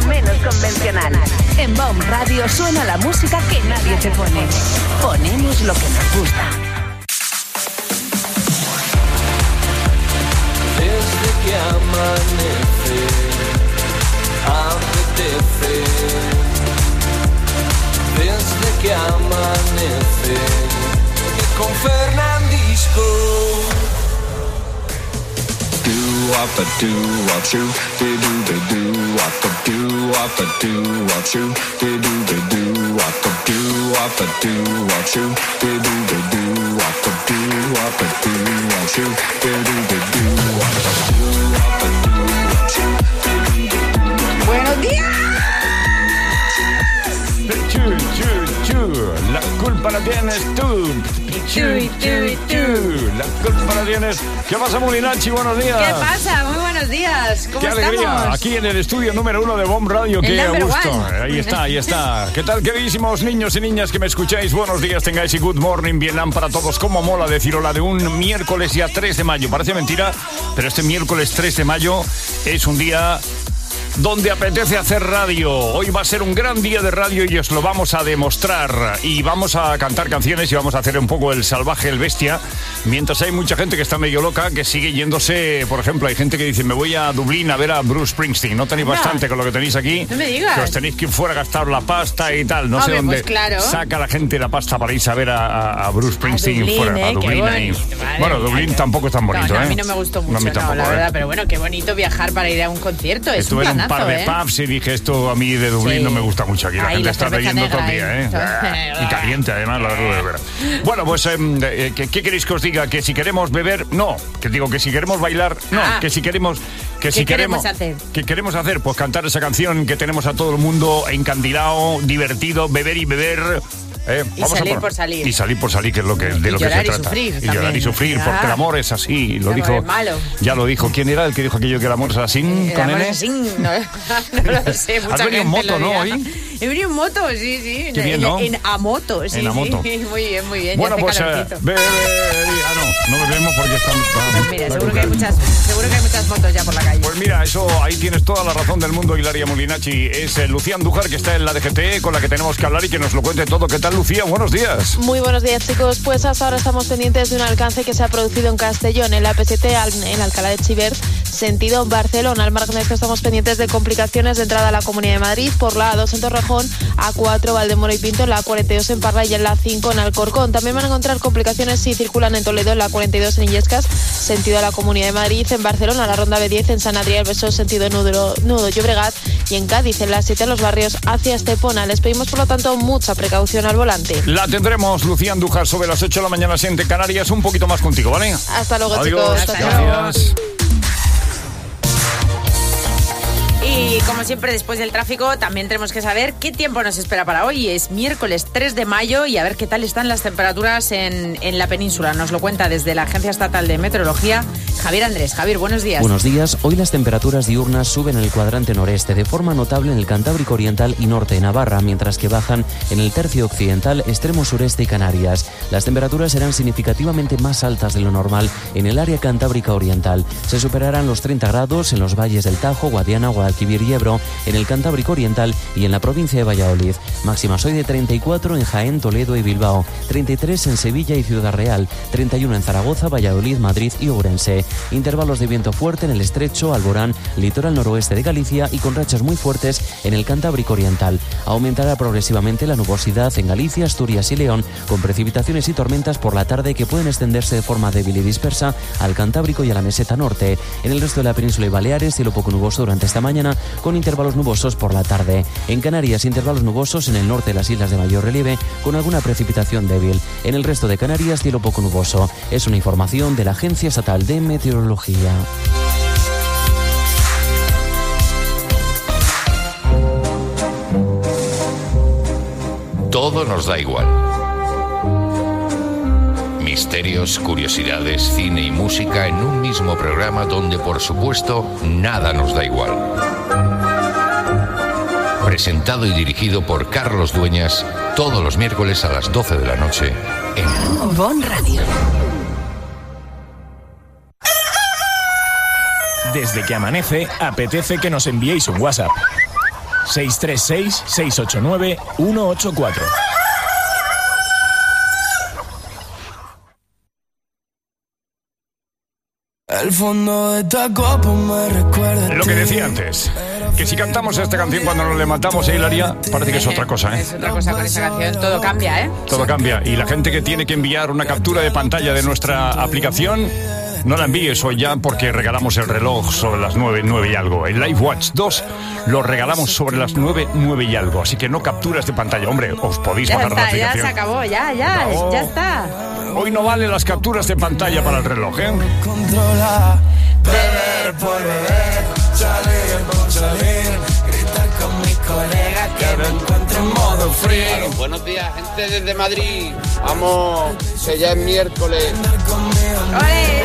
menos convencional. En BOM Radio suena la música que nadie te pone. Ponemos lo que nos gusta. Desde que amanece, apetece. Desde que amanece, que con Fernandisco. Do what the do what you do what the do what the do what you do what the do what the do what you do what the do what the do what you do what the do what you. Buenos días. La culpa la tienes tú. La culpa la tienes. ¿Qué pasa, Molinachi? Buenos días. ¿Qué pasa? Muy buenos días. ¿Cómo Qué alegría. estamos? Aquí en el estudio número 1 de BOM Radio. Qué a gusto. Ahí está. ¿Qué tal, queridísimos niños y niñas que me escucháis? Buenos días tengáis y good morning, Vietnam para todos. Cómo mola decir hola de un miércoles ya 3 de mayo. Parece mentira, pero este miércoles 3 de mayo es un día donde apetece hacer radio. Hoy va a ser un gran día de radio y os lo vamos a demostrar. Y vamos a cantar canciones y vamos a hacer un poco el salvaje, el bestia. Mientras hay mucha gente que está medio loca, que sigue yéndose. Por ejemplo, hay gente que dice, me voy a Dublín a ver a Bruce Springsteen. ¿No tenéis bastante con lo que tenéis aquí? No me digas. Que os tenéis que ir fuera a gastar la pasta y tal. No sé dónde pues claro. saca la gente la pasta para irse a ver a Bruce Springsteen Dublín, fuera. A Dublín ahí. Bueno, Dublín tampoco es tan bonito, a mí no me gustó mucho, a mí tampoco, la verdad. Pero bueno, qué bonito viajar para ir a un concierto. Estuve es en un par de pubs y dije, esto a mí de Dublín no me gusta mucho. Aquí la gente está leyendo todo el día, y caliente además la verdad. Bueno, pues ¿qué queréis que os diga? Que si queremos beber, no. Que digo que si queremos bailar, no. Que si queremos ¿Qué queremos hacer? ¿Qué queremos hacer? Pues cantar esa canción que tenemos a todo el mundo encandilado, divertido, beber y beber. Y salir por salir. Y salir por salir, que es lo que, de lo que se trata. Y llorar y sufrir, porque el amor es así. Lo dijo. Es malo. Ya lo dijo. ¿Quién era el que dijo aquello que el amor es así? El ¿Con amor N? es así. No lo sé. Mucha ¿Has venido en moto, no, hoy? He venido en moto, sí. Qué bien, ¿no? A moto, sí. En a moto. Sí. Muy bien. Bueno, pues no bebemos porque estamos. Pues mira, seguro que hay muchas motos ya por la calle. Pues mira, eso ahí tienes toda la razón del mundo, Hilaria Molinachi. Es Lucía Andújar, que está en la DGT, con la que tenemos que hablar y que nos lo cuente todo. ¿Qué tal, Lucía? Buenos días. Muy buenos días, chicos. Pues hasta ahora estamos pendientes de un alcance que se ha producido en Castellón, en la AP7, en Alcalá de Xivert, sentido Barcelona. Al margen de esto, estamos pendientes de complicaciones de entrada a la Comunidad de Madrid por la A2 en Torrejón, A4 Valdemoro y Pinto, en la A42 en Parla y en la A5 en Alcorcón. También van a encontrar complicaciones si circulan en Toledo, en la A42 en Illescas, sentido a la Comunidad de Madrid, en Barcelona, la Ronda B10 en San Adrià del Besós, sentido Nudo Llobregat, y en Cádiz, en la 7 en los barrios hacia Estepona. Les pedimos, por lo tanto, mucha precaución al volante. La tendremos, Lucía Andújar, sobre las 8 de la mañana, siguiente Canarias, un poquito más contigo, ¿vale? Hasta luego, adiós, chicos. Gracias. Y como siempre, después del tráfico, también tenemos que saber qué tiempo nos espera para hoy. Es miércoles 3 de mayo y a ver qué tal están las temperaturas en la península. Nos lo cuenta desde la Agencia Estatal de Meteorología, Javier Andrés. Javier, buenos días. Buenos días. Hoy las temperaturas diurnas suben en el cuadrante noreste de forma notable en el Cantábrico Oriental y norte de Navarra, mientras que bajan en el tercio occidental, extremo sureste y Canarias. Las temperaturas serán significativamente más altas de lo normal en el área cantábrica oriental. Se superarán los 30 grados en los valles del Tajo, Guadiana, Guadalquivir y Ebro, en el Cantábrico Oriental y en la provincia de Valladolid. Máximas hoy de 34 en Jaén, Toledo y Bilbao, 33 en Sevilla y Ciudad Real, 31 en Zaragoza, Valladolid, Madrid y Ourense. Intervalos de viento fuerte en el Estrecho, Alborán, litoral noroeste de Galicia y con rachas muy fuertes en el Cantábrico Oriental. Aumentará progresivamente la nubosidad en Galicia, Asturias y León, con precipitaciones y tormentas por la tarde que pueden extenderse de forma débil y dispersa al Cantábrico y a la meseta norte. En el resto de la península y Baleares, cielo poco nuboso durante esta mañana, con intervalos nubosos por la tarde. En Canarias, intervalos nubosos en el norte de las islas de mayor relieve, con alguna precipitación débil. En el resto de Canarias, cielo poco nuboso. Es una información de la Agencia Estatal de Meteorología. Todo nos da igual. Misterios, curiosidades, cine y música en un mismo programa donde, por supuesto, nada nos da igual. Presentado y dirigido por Carlos Dueñas, todos los miércoles a las 12 de la noche en BOM Radio. Desde que amanece, apetece que nos enviéis un WhatsApp. 636-689-184. El fondo de esta copa me recuerda. Lo que decía antes, que si cantamos esta canción cuando nos levantamos a Hilaria, parece que es otra cosa, ¿eh? Es otra cosa con esa canción, todo cambia, ¿eh? Todo cambia. Y la gente que tiene que enviar una captura de pantalla de nuestra aplicación, no la envíes hoy ya porque regalamos el reloj sobre las 9 y algo. El Live Watch 2 lo regalamos sobre las 9 y algo. Así que no capturas de pantalla. Hombre, os podéis Ya bajar la está, ya aplicación. se acabó, ya está. Hoy no valen las capturas de pantalla para el reloj, ¿eh? Controla, beber por beber, salir por salir, gritar con mis colegas que me encuentro en modo free. Buenos días, gente desde Madrid. Vamos, que ya es miércoles. ¡Ole!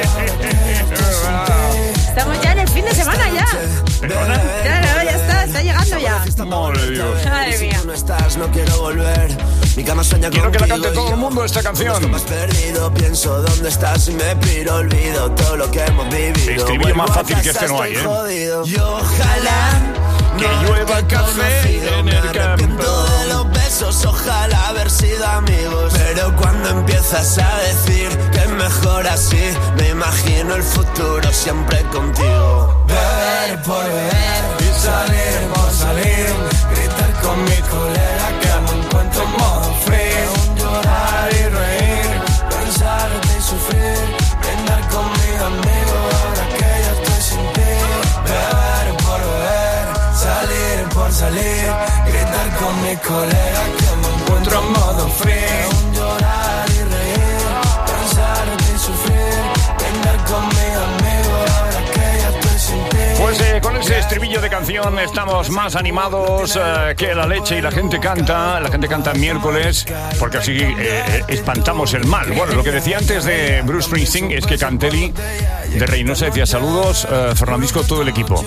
Estamos ya en el fin de semana ya. ¿Perdona? Claro, ya está llegando ya. Madre de Dios. Madre mía. No estás, no quiero volver. Mi cama sueña Quiero que la contigo cante todo y el mundo esta canción. Más perdido, pienso dónde estás y me piro, olvido todo lo que hemos vivido. Estribillo más Vuelvo a fácil que casa, este no hay, estoy ¿eh? jodido. Y ojalá Que llueva café en el campo. de los besos, ojalá haber sido amigos. Pero cuando empiezas a decir que es mejor así, me imagino el futuro siempre contigo. Beber por beber y salir por salir, gritar con mis colegas que me encuentro en modo free. Llorar y reír, pensarte y sufrir, brindar con mis amigos ahora que ya estoy sin ti. Beber por beber, salir por salir, gritar con mis colegas que me encuentro en modo free. Llorar y reír, pensarte y sufrir, brindar con mis amigos ahora que ya estoy sin ti. Pues con ese estribillo de canción estamos más animados que la leche y la gente canta miércoles porque así espantamos el mal. Bueno, lo que decía antes de Bruce Springsteen es que Canteli de Reynosa decía saludos, Fernandisco, todo el equipo.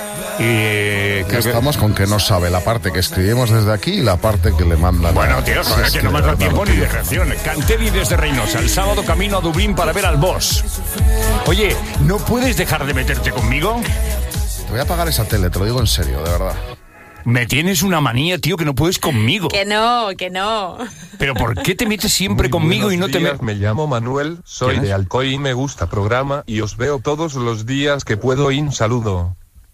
Y ya estamos con que no sabe la parte que escribimos desde aquí y la parte que le mandan. Bueno, tío, es que no me da tiempo ni de reacción. Canteli desde Reynosa, el sábado camino a Dublín para ver al Boss. Oye, ¿no puedes dejar de meterte conmigo? Te voy a apagar esa tele, te lo digo en serio, de verdad. Me tienes una manía, tío, que no puedes conmigo. Que no. ¿Pero por qué te metes siempre conmigo y no te metes? Me llamo Manuel, soy de Alcoy y me gusta programa y os veo todos los días que puedo. Un saludo.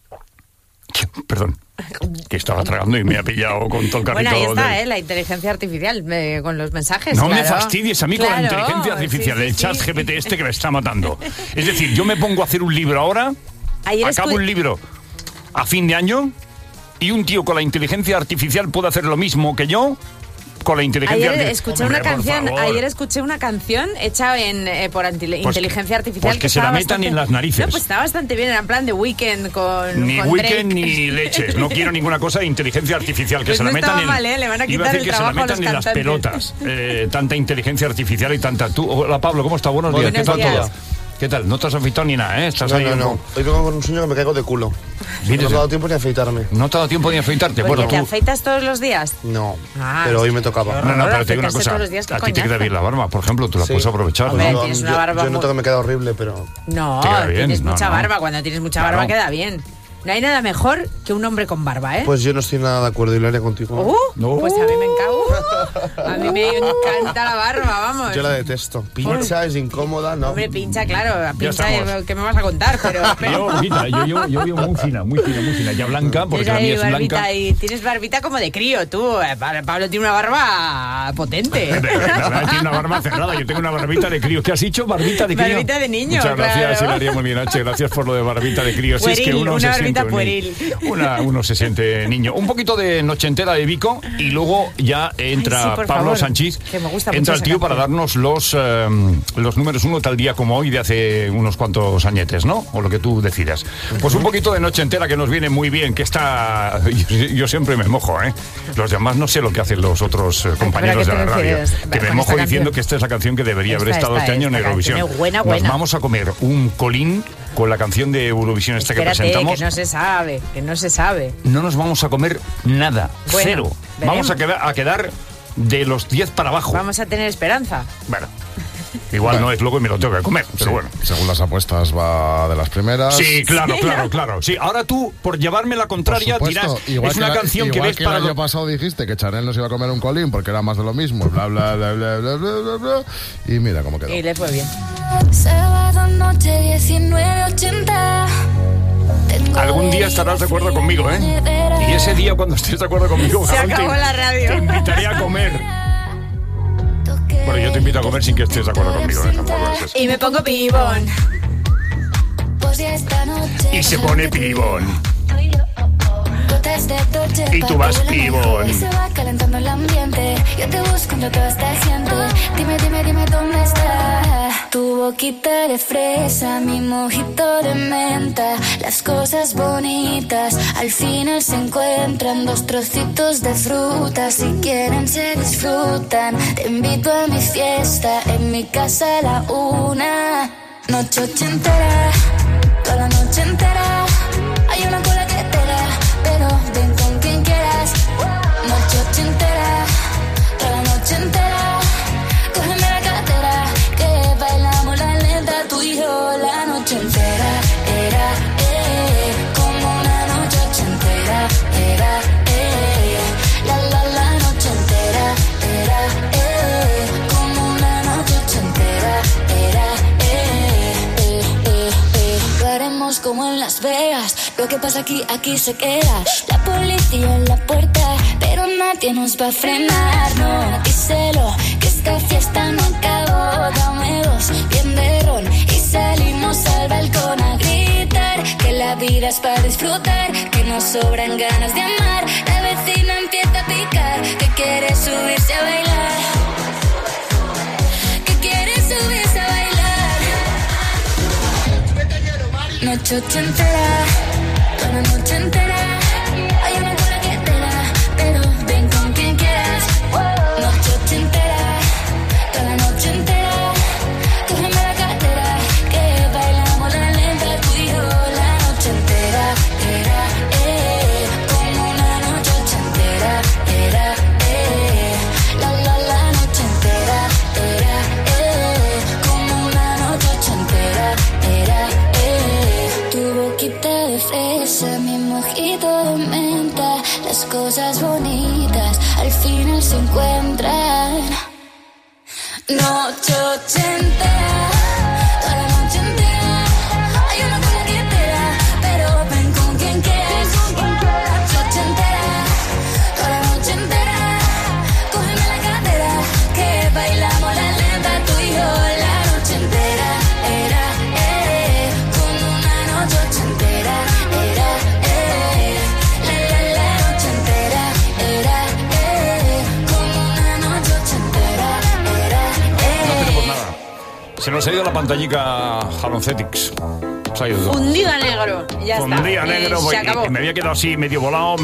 Perdón, que estaba tragando y me ha pillado con todo el carrito. Bueno, ahí está, la inteligencia artificial con los mensajes. No claro. me fastidies a mí con la inteligencia artificial, sí, el chat GPT este que me está matando. Es decir, yo me pongo a hacer un libro ahora, acabo un libro a fin de año y un tío con la inteligencia artificial puede hacer lo mismo que yo con la inteligencia artificial. Ayer escuché una canción hecha por inteligencia artificial. Pues que se la metan en las narices. No, pues está bastante bien, era en plan de Weekend con Ni con Weekend Drake. ni leches, no quiero ninguna cosa de inteligencia artificial, que Pues se la no metan estaba en... mal, le van a quitar el que se la trabajo a los metan en las cantantes. pelotas, tanta inteligencia artificial y tanta... Hola Pablo, ¿cómo estás? Buenos días, ¿qué tal todo? ¿Qué tal? No te has afeitado ni nada, ¿eh? Estás ahí No. Hoy vengo con un sueño que me caigo de culo. No me ha dado tiempo ni a afeitarme. No te ha dado tiempo ni a afeitarte. Bueno, ¿te afeitas todos los días? No, pero hoy me tocaba. No, pero te digo una cosa. A ti te queda bien la barba, por ejemplo, tú la puedes aprovechar. Hombre, tienes una barba yo noto que me queda horrible, pero... No, tienes mucha barba. Cuando tienes mucha barba queda bien. No hay nada mejor que un hombre con barba, ¿eh? Pues yo no estoy nada de acuerdo, Hilaria, contigo. Pues a mí me encanta. A mí me encanta la barba, vamos. Yo la detesto. Pincha, es incómoda, ¿no? Hombre, pincha, claro. Pincha, ¿qué me vas a contar? Yo vivo muy fina. Ya blanca, porque la mía es blanca. Y tienes barbita como de crío, tú. Pablo tiene una barba potente. Tiene una barba cerrada. Yo tengo una barbita de crío. ¿Qué has dicho? Barbita de crío. Barbita de niño. Muchas gracias, claro. Hilaria, muy bien, H. Gracias por lo de barbita de crío. Pueril, si es que uno se siente pueril. Uno se siente niño. Un poquito de noche entera de Vico y luego ya entra Pablo favor, Sánchez. que me gusta entra mucho el tío para darnos los números 1 tal día como hoy de hace unos cuantos añetes, ¿no? O lo que tú decidas. Pues un poquito de noche entera que nos viene muy bien, que está... Yo siempre me mojo, ¿eh? Los demás no sé lo que hacen los otros compañeros de la radio. Que me mojo diciendo que esta es la canción que debería haber estado este año en Eurovisión. Buena. Nos vamos a comer un colín con la canción de Eurovisión esta que presentamos. Que no se sabe. No nos vamos a comer nada, cero. Veremos. Vamos a quedar de los 10 para abajo. Vamos a tener esperanza. Bueno, Igual no es luego y me lo tengo que comer, pero bueno. Según las apuestas va de las primeras. Sí, claro. Sí, ahora tú, por llevarme la contraria, dirás, es una canción que ves para... el año pasado dijiste que Chanel nos iba a comer un colín porque era más de lo mismo, bla, bla, bla, bla, bla, bla, bla, bla, y mira cómo quedó. Y le fue bien. Sábado noche 19:80. Algún día estarás de acuerdo conmigo, ¿eh? Y ese día cuando estés de acuerdo conmigo, se acabó la radio. Te invitaría a comer. Bueno, yo te invito a comer sin que estés de acuerdo conmigo, ¿eh? Tampoco es eso. Y me pongo pibón. Y se pone pibón. Y tú vas pibón. Y se va calentando el ambiente. Yo te busco en toda esta gente. Dime dónde está. Tu boquita de fresa, mi mojito de menta. Las cosas bonitas al final se encuentran. Dos trocitos de fruta, si quieren se disfrutan. Te invito a mi fiesta, en mi casa a la 1. Noche ochentera, toda la noche entera. Hay una cola que te da, pero ven con quien quieras. Noche ochentera, toda la noche entera. Cógeme la cartera, que bailamos la lenta. Tú y yo la noche entera. Era, como una noche ochentera. Era, la noche entera. Era, como una noche ochentera. Era, lo haremos como en Las Vegas. Lo que pasa aquí se queda. La policía en la puerta, pero nadie nos va a frenar. No, díselo, que esta fiesta no acabó. Dame dos, bien de ron, y salimos al balcón a gritar. Que la vida es para disfrutar, que nos sobran ganas de amar. La vecina empieza a picar, que quiere subirse a bailar. Que quiere subirse a bailar. Noche ochentera, toda la noche entera. Hay una cola que te da, pero ven con quien quieras. Noche ochentera, toda la noche entera. Cógeme la cartera, que bailamos la lenta. Tú y yo la noche entera. Era, como una noche ochentera. Era, la noche entera. Era, como una noche ochentera. Era, tu boquita de fresa, mi mojito de menta. Las cosas bonitas al final se encuentran. Noche ochentera, toda la noche entera. Hay una cola que te da, pero ven con quien quieras. Noche ochentera, toda la noche entera. Cógeme la cartera, que bailamos la lenta. Tú y yo la noche entera. Era, como una noche ochentera. Era, la noche entera. Era, como una noche ochentera. Era, No tenemos nada. Se nos ha ido la pantallica Haloncetics. Se ha ido todo. Fundido a negro. Ya está. Fundido a negro. Se acabó. Y me había quedado así, medio volado.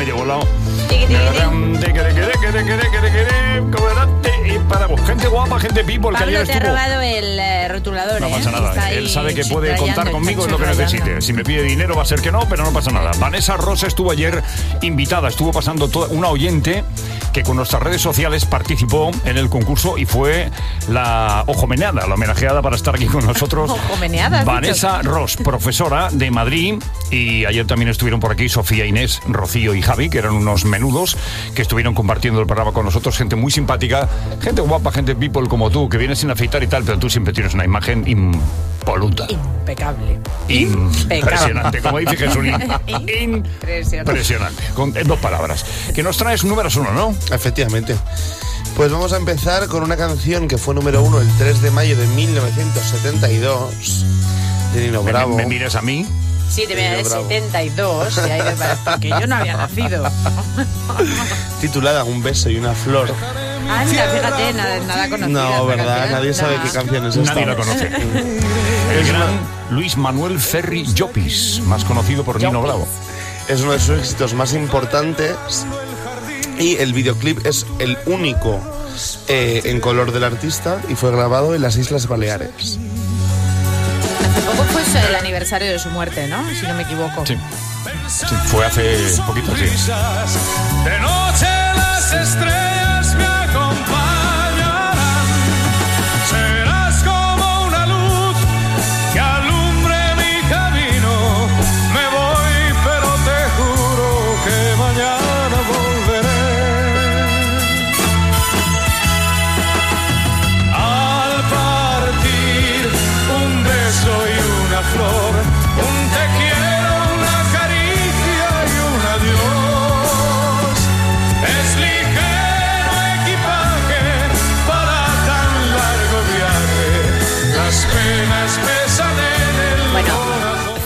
Y para gente guapa, gente people, que ayer Pablo te ha estuvo. robado el rotulador. No pasa nada. Está ahí Él sabe que puede subrayando, contar conmigo en lo que está necesite. subrayando. Si me pide dinero va a ser que no, pero no pasa nada. Vanessa Rosa estuvo ayer invitada, estuvo pasando una oyente que con nuestras redes sociales participó en el concurso y fue la ojomeneada, la homenajeada para estar aquí con nosotros. Ojomeneada, has Vanessa dicho. Ross, profesora de Madrid, y ayer también estuvieron por aquí Sofía, Inés, Rocío y Javi, que eran unos menudos que estuvieron compartiendo el programa con nosotros, gente muy simpática, gente guapa, gente people como tú, que viene sin afeitar y tal, pero tú siempre tienes una imagen impoluta. Impecable. Impresionante, como dice Jesulín. Impresionante. Con dos palabras. Que nos traes números 1, ¿no? Efectivamente. Pues vamos a empezar con una canción que fue número 1 el 3 de mayo de 1972 de Nino Bravo. ¿Me mires a mí? Sí, de 72, y ahí me parece que yo no había nacido. Titulada Un beso y una flor. Anda, fíjate, nada conocida. No, ¿verdad? canción. Nadie sabe qué canción es esta. Nadie la conoce. El gran Luis Manuel Ferri Llopis, más conocido por Nino Bravo. Es uno de sus éxitos más importantes y el videoclip es el único en color del artista y fue grabado en las Islas Baleares. Hace poco fue el aniversario de su muerte, ¿no? Si no me equivoco. Sí, fue hace poquito, sí. De noche las estrellas me acompañarán. Serás como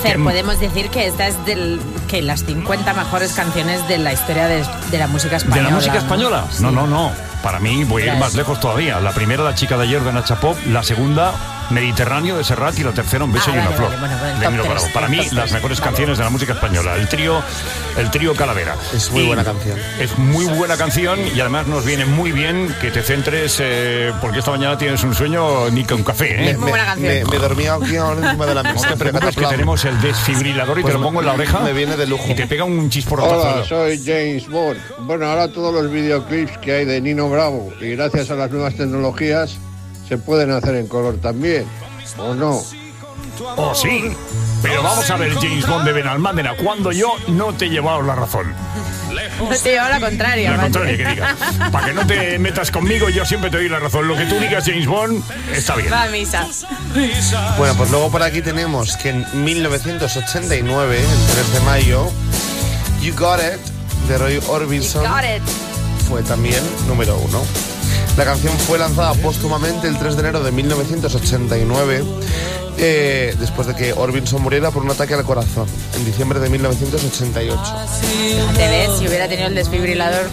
Fer, podemos decir que esta es que las 50 mejores canciones de la historia de la música española. ¿De la música española? Sí. No. Para mí voy a ir más lejos todavía. La primera, La chica de ayer, de Nacha Pop. La segunda, Mediterráneo, de Serrat. Y la tercera, Un beso y una flor. De Emilio Bravo. Para mí, las mejores canciones de la música española. El trío Calavera. Es muy buena canción. Es muy buena canción y además nos viene muy bien que te centres, porque esta mañana tienes un sueño ni con café, ¿eh? Muy buena canción. Me dormía aquí ahora encima de la mesa. No te preocupes que tenemos el desfibrilador y te lo pongo en la oreja. Me viene de lujo. Y te pega un chisporrotazo. Hola, soy James Bond. Bueno, ahora todos los videoclips que hay de Nino Bravo y gracias a las nuevas tecnologías se pueden hacer en color también, ¿o no? Oh, sí. Pero vamos a ver, James Bond de Benalmádena, cuando yo no te he llevado la razón. No te he llevado la contraria. La contraria, que digas. Para que no te metas conmigo, yo siempre te doy la razón. Lo que tú digas, James Bond, está bien. Va a misa. Bueno, pues luego por aquí tenemos que en 1989, el 3 de mayo, You Got It, de Roy Orbison, fue también número 1. La canción fue lanzada póstumamente el 3 de enero de 1989, después de que Orbison muriera por un ataque al corazón, en diciembre de 1988. Te ves, si hubiera tenido el desfibrilador.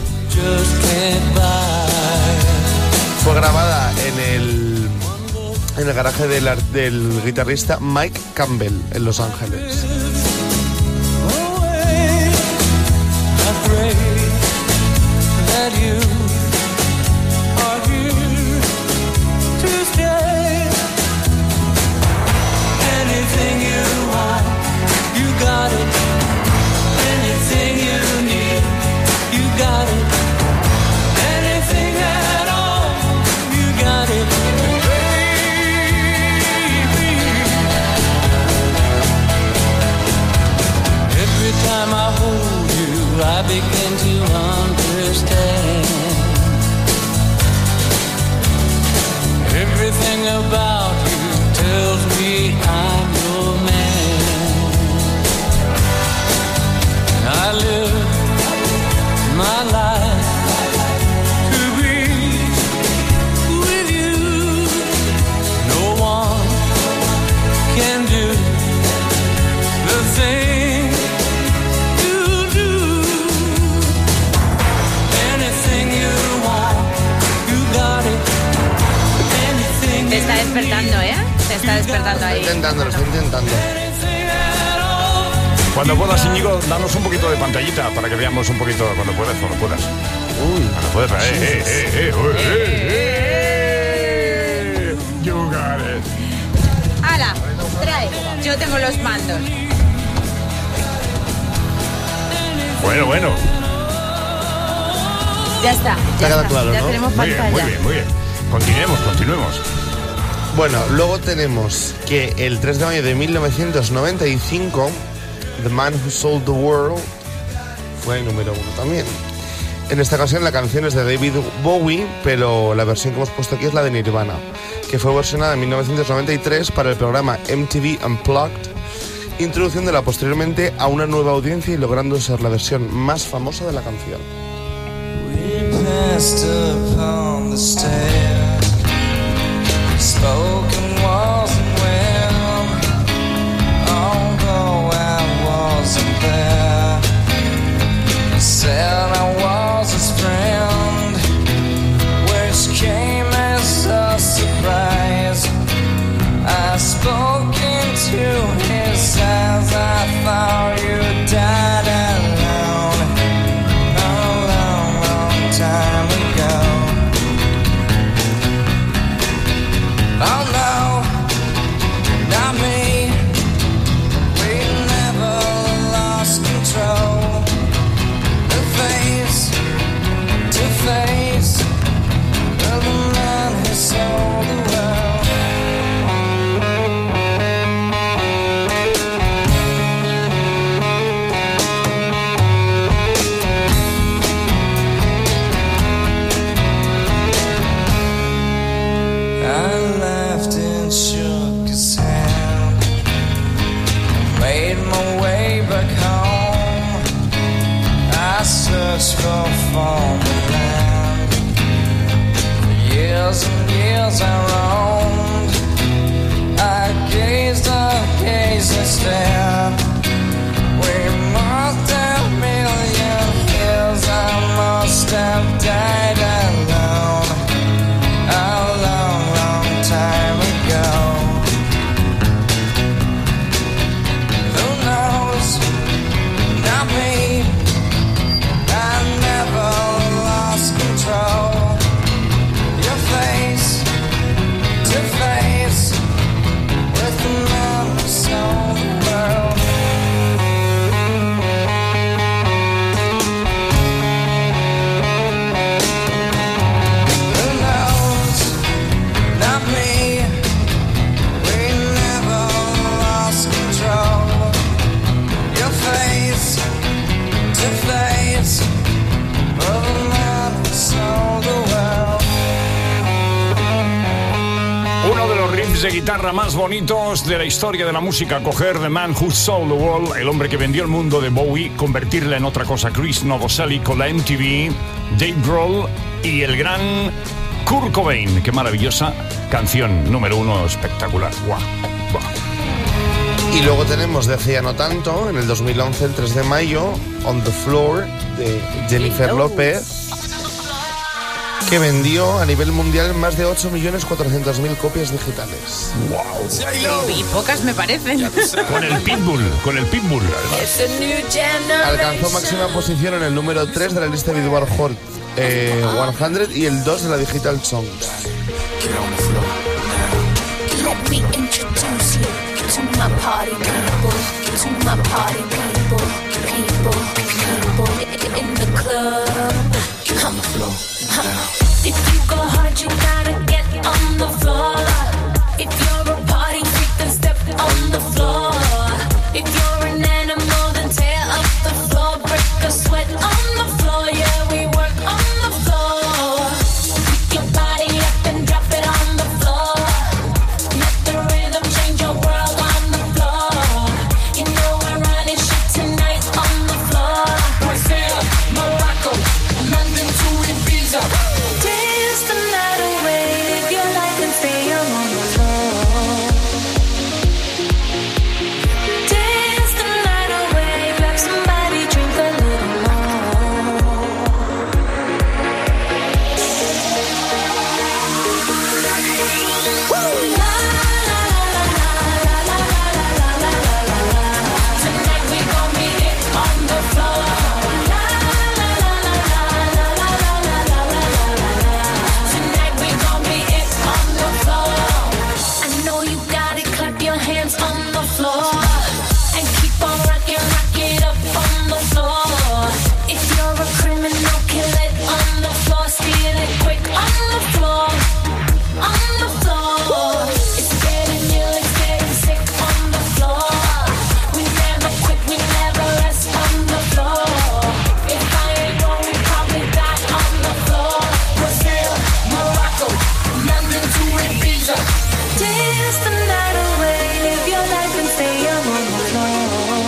Fue grabada en el garaje del guitarrista Mike Campbell, en Los Ángeles. I begin to understand everything about you tells me I'm your man. I live my life to be with you. No one can do the thing. Te está despertando, ¿eh? Te está despertando ahí. Lo estoy intentando. Cuando puedas, Íñigo, danos un poquito de pantallita para que veamos un poquito cuando puedas. Uy. Cuando puedas. You got it. ¡Hala! Trae. Yo tengo los mandos. Bueno. Ya está. Claro, ya ¿no? tenemos pantalla. Muy bien. Continuemos. Bueno, luego tenemos que el 3 de mayo de 1995, The Man Who Sold the World fue número 1 también. En esta ocasión la canción es de David Bowie, pero la versión que hemos puesto aquí es la de Nirvana, que fue versionada en 1993 para el programa MTV Unplugged, introduciéndola posteriormente a una nueva audiencia y logrando ser la versión más famosa de la canción. Spoken wasn't well, although I wasn't there. Said I was his friend, which came as a surprise. I spoke into his eyes, I thought you died alone, a long time ago. Oh no, not me. We never lost control. The face to face of the man who sold the world. Search for foreign land. For years and years I roamed. I gazed easy step. We must have a million years. I must have died alone a long, long time ago. Who knows? Not me. I never lost control. Your face to face with the man who sold the world. Who knows? Not me. We never lost control. Your face to face with the man who sold the world. Uno de los riffs de guitarra más bonitos de la historia de la música, coger The Man Who Sold the World, el hombre que vendió el mundo de Bowie, convertirla en otra cosa, Chris Novoselic con la MTV, Dave Grohl y el gran Kurt Cobain. Qué maravillosa canción, número 1, espectacular. ¡Guau! ¡Guau! Y luego tenemos de hace ya no tanto, en el 2011, el 3 de mayo, On the Floor, de Jennifer López, que vendió a nivel mundial más de 8.400.000 copias digitales. ¡Wow! Y pocas me parecen. Con el Pitbull, además. Alcanzó máxima posición en el número 3 de la lista Billboard Hot 100 y el 2 de la Digital Songs. Let me introduce you to my party people, to my party people, people in the club. On the floor. If you go hard, you gotta get on the floor. If you're a party freak, then step on the floor. If you're an animal, then tear up the floor. Break a sweat on the floor. Yeah, we work on the floor. Pick your body up and drop it on the floor. Let the rhythm change your world on the floor. You know we're running shit tonight on the floor. Brazil, Morocco, London to Ibiza. Dance the night away, live your life and stay on the floor. Dance the night away, grab somebody, drink a little more. La la la la la la la la la la. Tonight we gon' be it on the floor. La la la la la la la la la la. Tonight we gon' be it on the floor. I know you got it, clap your hands on the floor. And keep on rocking, rock it up on the floor. If you're a criminal, kill it on the floor. Steal it quick on the floor. On the floor. It's getting ill, it's getting sick on the floor. We never quit, we never rest on the floor. If I ain't wrong, we probably die on the floor. Brazil, Morocco, London to Ibiza. Dance the night away, live your life and stay young on the floor.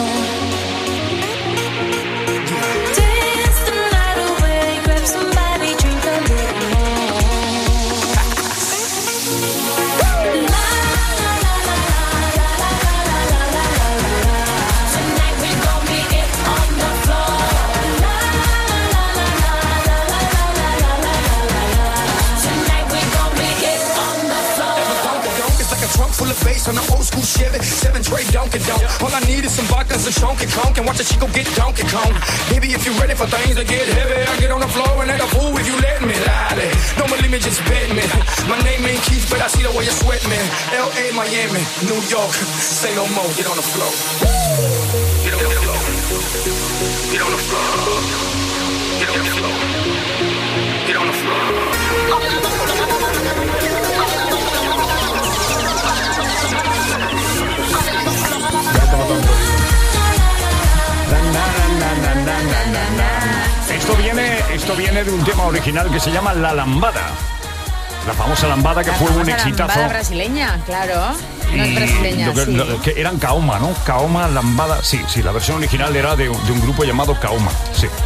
Dance the night away, grab somebody, drink a little more. La la la la la la la la la la. Tonight we gon' be it on the floor. La la la la la la la la la. Tonight we gon' be it on the floor. It's like a trunk full of bass on an old school Chevy 7 tray Donkey Donk. All I need is some vodka, some chunky conk, and watch the Chico get Donkey Kong. Baby, if you're ready for things to get heavy, I get on the floor and act a fool if you let me. Lolly, don't believe me, just bet me. My name ain't Keith, but I see the way you sweat me. L.A., Miami, New York, say no more, get on the floor. Get on the floor. Get on the floor. Get on the floor. Get on the floor. Esto viene de un tema original que se llama La Lambada. La famosa lambada que fue un exitazo. La lambada brasileña, claro. No es brasileña, sí. Que eran Kaoma, ¿no? Kaoma, lambada. Sí, la versión original era de un grupo llamado Kaoma, sí.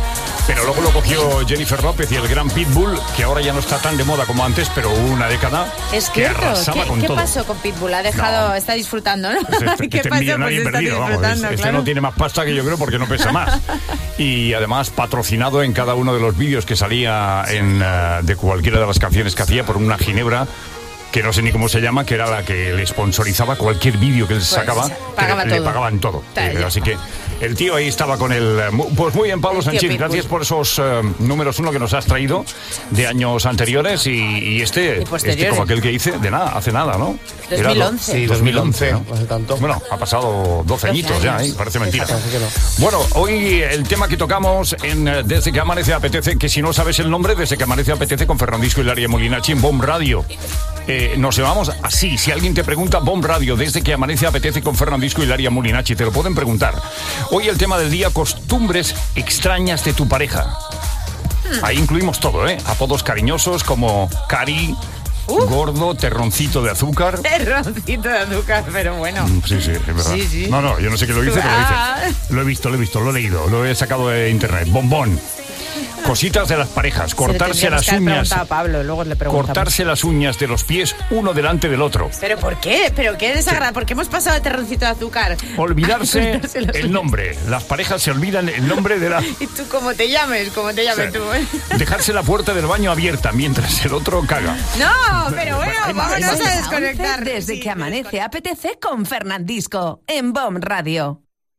Pero luego lo cogió Jennifer López y el gran Pitbull, que ahora ya no está tan de moda como antes, pero hubo una década es que cierto. arrasaba con ¿Qué todo. pasó con Pitbull? Ha dejado, está disfrutando, ¿no? Este millonario perdido, vamos. Este no tiene más pasta que yo creo porque no pesa más. Y además patrocinado en cada uno de los vídeos que salía de cualquiera de las canciones que hacía por una ginebra, que no sé ni cómo se llama, que era la que le sponsorizaba cualquier vídeo que él sacaba, le pagaban todo. Así que el tío ahí estaba con el... Pues muy bien, Pablo Sánchez, gracias por esos números uno que nos has traído de años anteriores y este como aquel que hice, hace nada, ¿no? 2011. Sí, 2011, ¿no? No hace tanto. Bueno, ha pasado 12 añitos ya, parece mentira. Bueno, hoy el tema que tocamos en Desde que Amanece Apetece, que si no sabes el nombre, Desde que Amanece Apetece con Fernandisco y Laria Molinacci en Bomb Radio. Nos llamamos así. Si alguien te pregunta, Bomb Radio, Desde que Amanece Apetece con Fernandisco y Laria Molinacci, te lo pueden preguntar. Hoy el tema del día, costumbres extrañas de tu pareja. Ahí incluimos todo, apodos cariñosos como Cari, gordo, terroncito de azúcar. Terroncito de azúcar, pero bueno. Sí, es verdad. Sí. No, yo no sé qué lo dice, pero lo dice. Lo he visto, lo he leído, lo he sacado de internet. Bombón. Cositas de las parejas, cortarse las uñas. A Pablo, luego le cortarse las uñas de los pies uno delante del otro. ¿Pero por qué? ¿Pero qué desagradable? ¿Por qué hemos pasado de terroncito de azúcar? Olvidarse el nombre. Las parejas se olvidan el nombre de la... ¿Y tú cómo te llames? ¿Cómo te llames tú? Dejarse la puerta del baño abierta mientras el otro caga. No, pero bueno, vámonos a desconectar. Desde que Amanece Apetece con Fernandisco en Bomb Radio.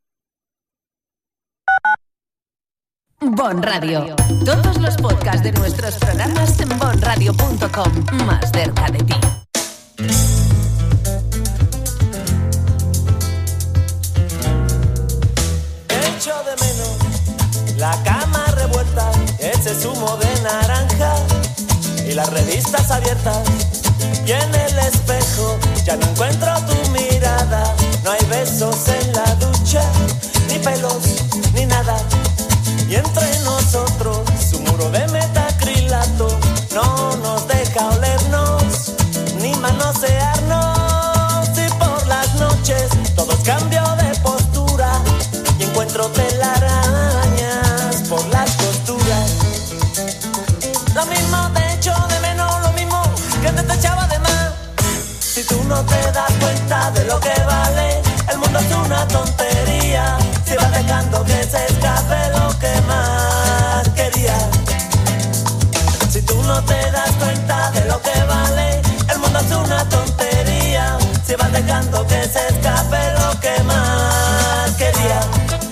Bon Radio. Todos los podcasts de nuestros programas en bonradio.com. Más cerca de ti. Echo de menos la cama revuelta, ese zumo de naranja y las revistas abiertas. Y en el espejo ya no encuentro tu mirada. No hay besos en la ducha, ni pelos, ni nada. Y entre nosotros, su muro de metacrilato no nos deja olernos, ni manosearnos. Y por las noches, todos cambio de postura y encuentro telarañas por las costuras. Lo mismo te echo de menos, lo mismo que te echaba de más. Si tú no te das cuenta de lo que vale, el mundo es una tontería. Si vas dejando que se escape lo que más querías. Si tú no te das cuenta de lo que vale, el mundo es una tontería. Si vas dejando que se escape lo que más querías.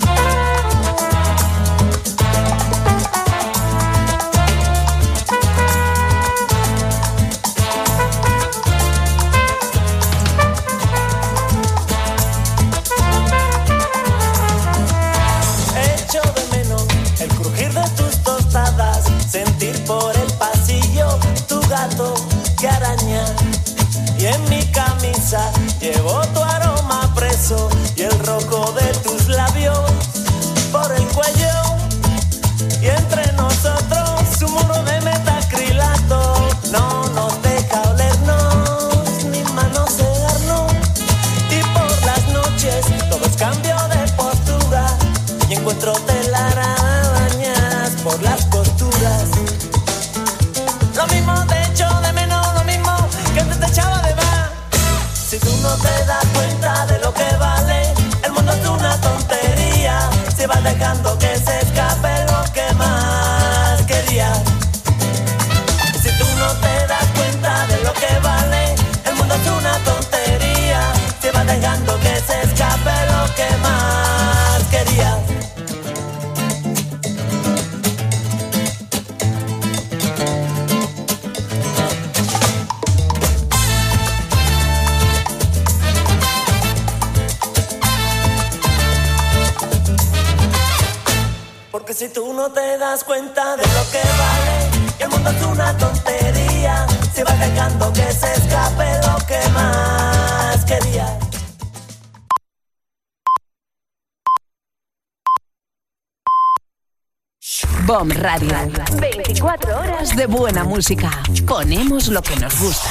Sentir por el pasillo tu gato que araña. Y en mi camisa llevo tu aroma preso y el rojo de tus labios por el cuello. Y entre nosotros su muro de metacrilato no nos deja olernos ni manosearnos. Y por las noches todo es cambio de postura y encuentro telarañas por las costuras. Lo mismo te echo de menos, lo mismo que te echaba de más. Si tú no te das cuenta de lo que vale, el mundo es una tontería. Si vas dejando que se escape lo que más querías. Si tú no te das cuenta de lo que vale, el mundo es una tontería. Si vas dejando que se escape lo que más querías. Porque si tú no te das cuenta de lo que vale, el mundo es una tontería. Si vas dejando que se escape lo que más querías. Bomb Radio. 24 horas de buena música. Ponemos lo que nos gusta.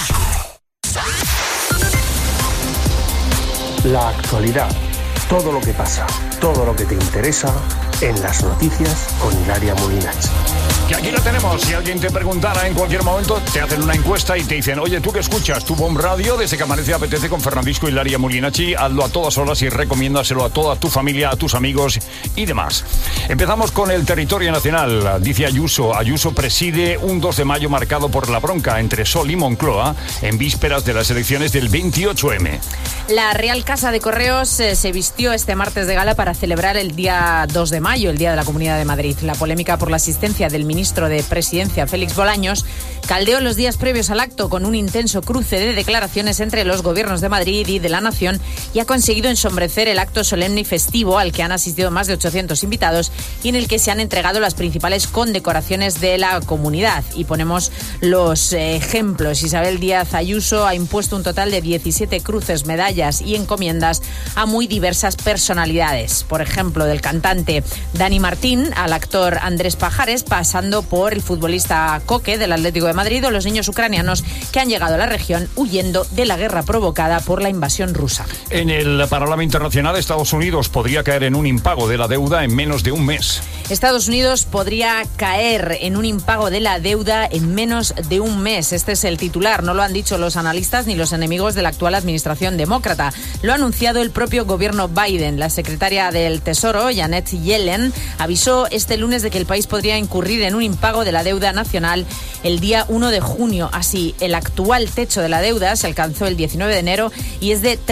La actualidad. Todo lo que pasa, todo lo que te interesa en las noticias con Hilaria Molinach. Que aquí lo tenemos. Si alguien te preguntara en cualquier momento, te hacen una encuesta y te dicen, oye, ¿tú qué escuchas? ¿Tu Bomb Radio? Desde que amanece apetece con Fernandisco y Hilaria Molinachi. Hazlo a todas horas y recomiéndaselo a toda tu familia, a tus amigos y demás. Empezamos con el territorio nacional. Dice Ayuso. Ayuso preside un 2 de mayo marcado por la bronca entre Sol y Moncloa en vísperas de las elecciones del 28M. La Real Casa de Correos se vistió este martes de gala para celebrar el día 2 de mayo, el Día de la Comunidad de Madrid. La polémica por la asistencia del ministro de Presidencia, Félix Bolaños, caldeó los días previos al acto con un intenso cruce de declaraciones entre los gobiernos de Madrid y de la Nación y ha conseguido ensombrecer el acto solemne y festivo al que han asistido más de 800 invitados y en el que se han entregado las principales condecoraciones de la comunidad. Y ponemos los ejemplos. Isabel Díaz Ayuso ha impuesto un total de 17 cruces, medallas y encomiendas a muy diversas personalidades. Por ejemplo, del cantante Dani Martín al actor Andrés Pajares, pasando por el futbolista Coque del Atlético de Madrid o los niños ucranianos que han llegado a la región huyendo de la guerra provocada por la invasión rusa. En el panorama internacional, Estados Unidos podría caer en un impago de la deuda en menos de un mes. Estados Unidos podría caer en un impago de la deuda en menos de un mes. Este es el titular. No lo han dicho los analistas ni los enemigos de la actual administración demócrata. Lo ha anunciado el propio gobierno Biden. La secretaria del Tesoro, Janet Yellen, avisó este lunes de que el país podría incurrir en un impago de la deuda nacional el día 1 de junio. Así, el actual techo de la deuda se alcanzó el 19 de enero y es de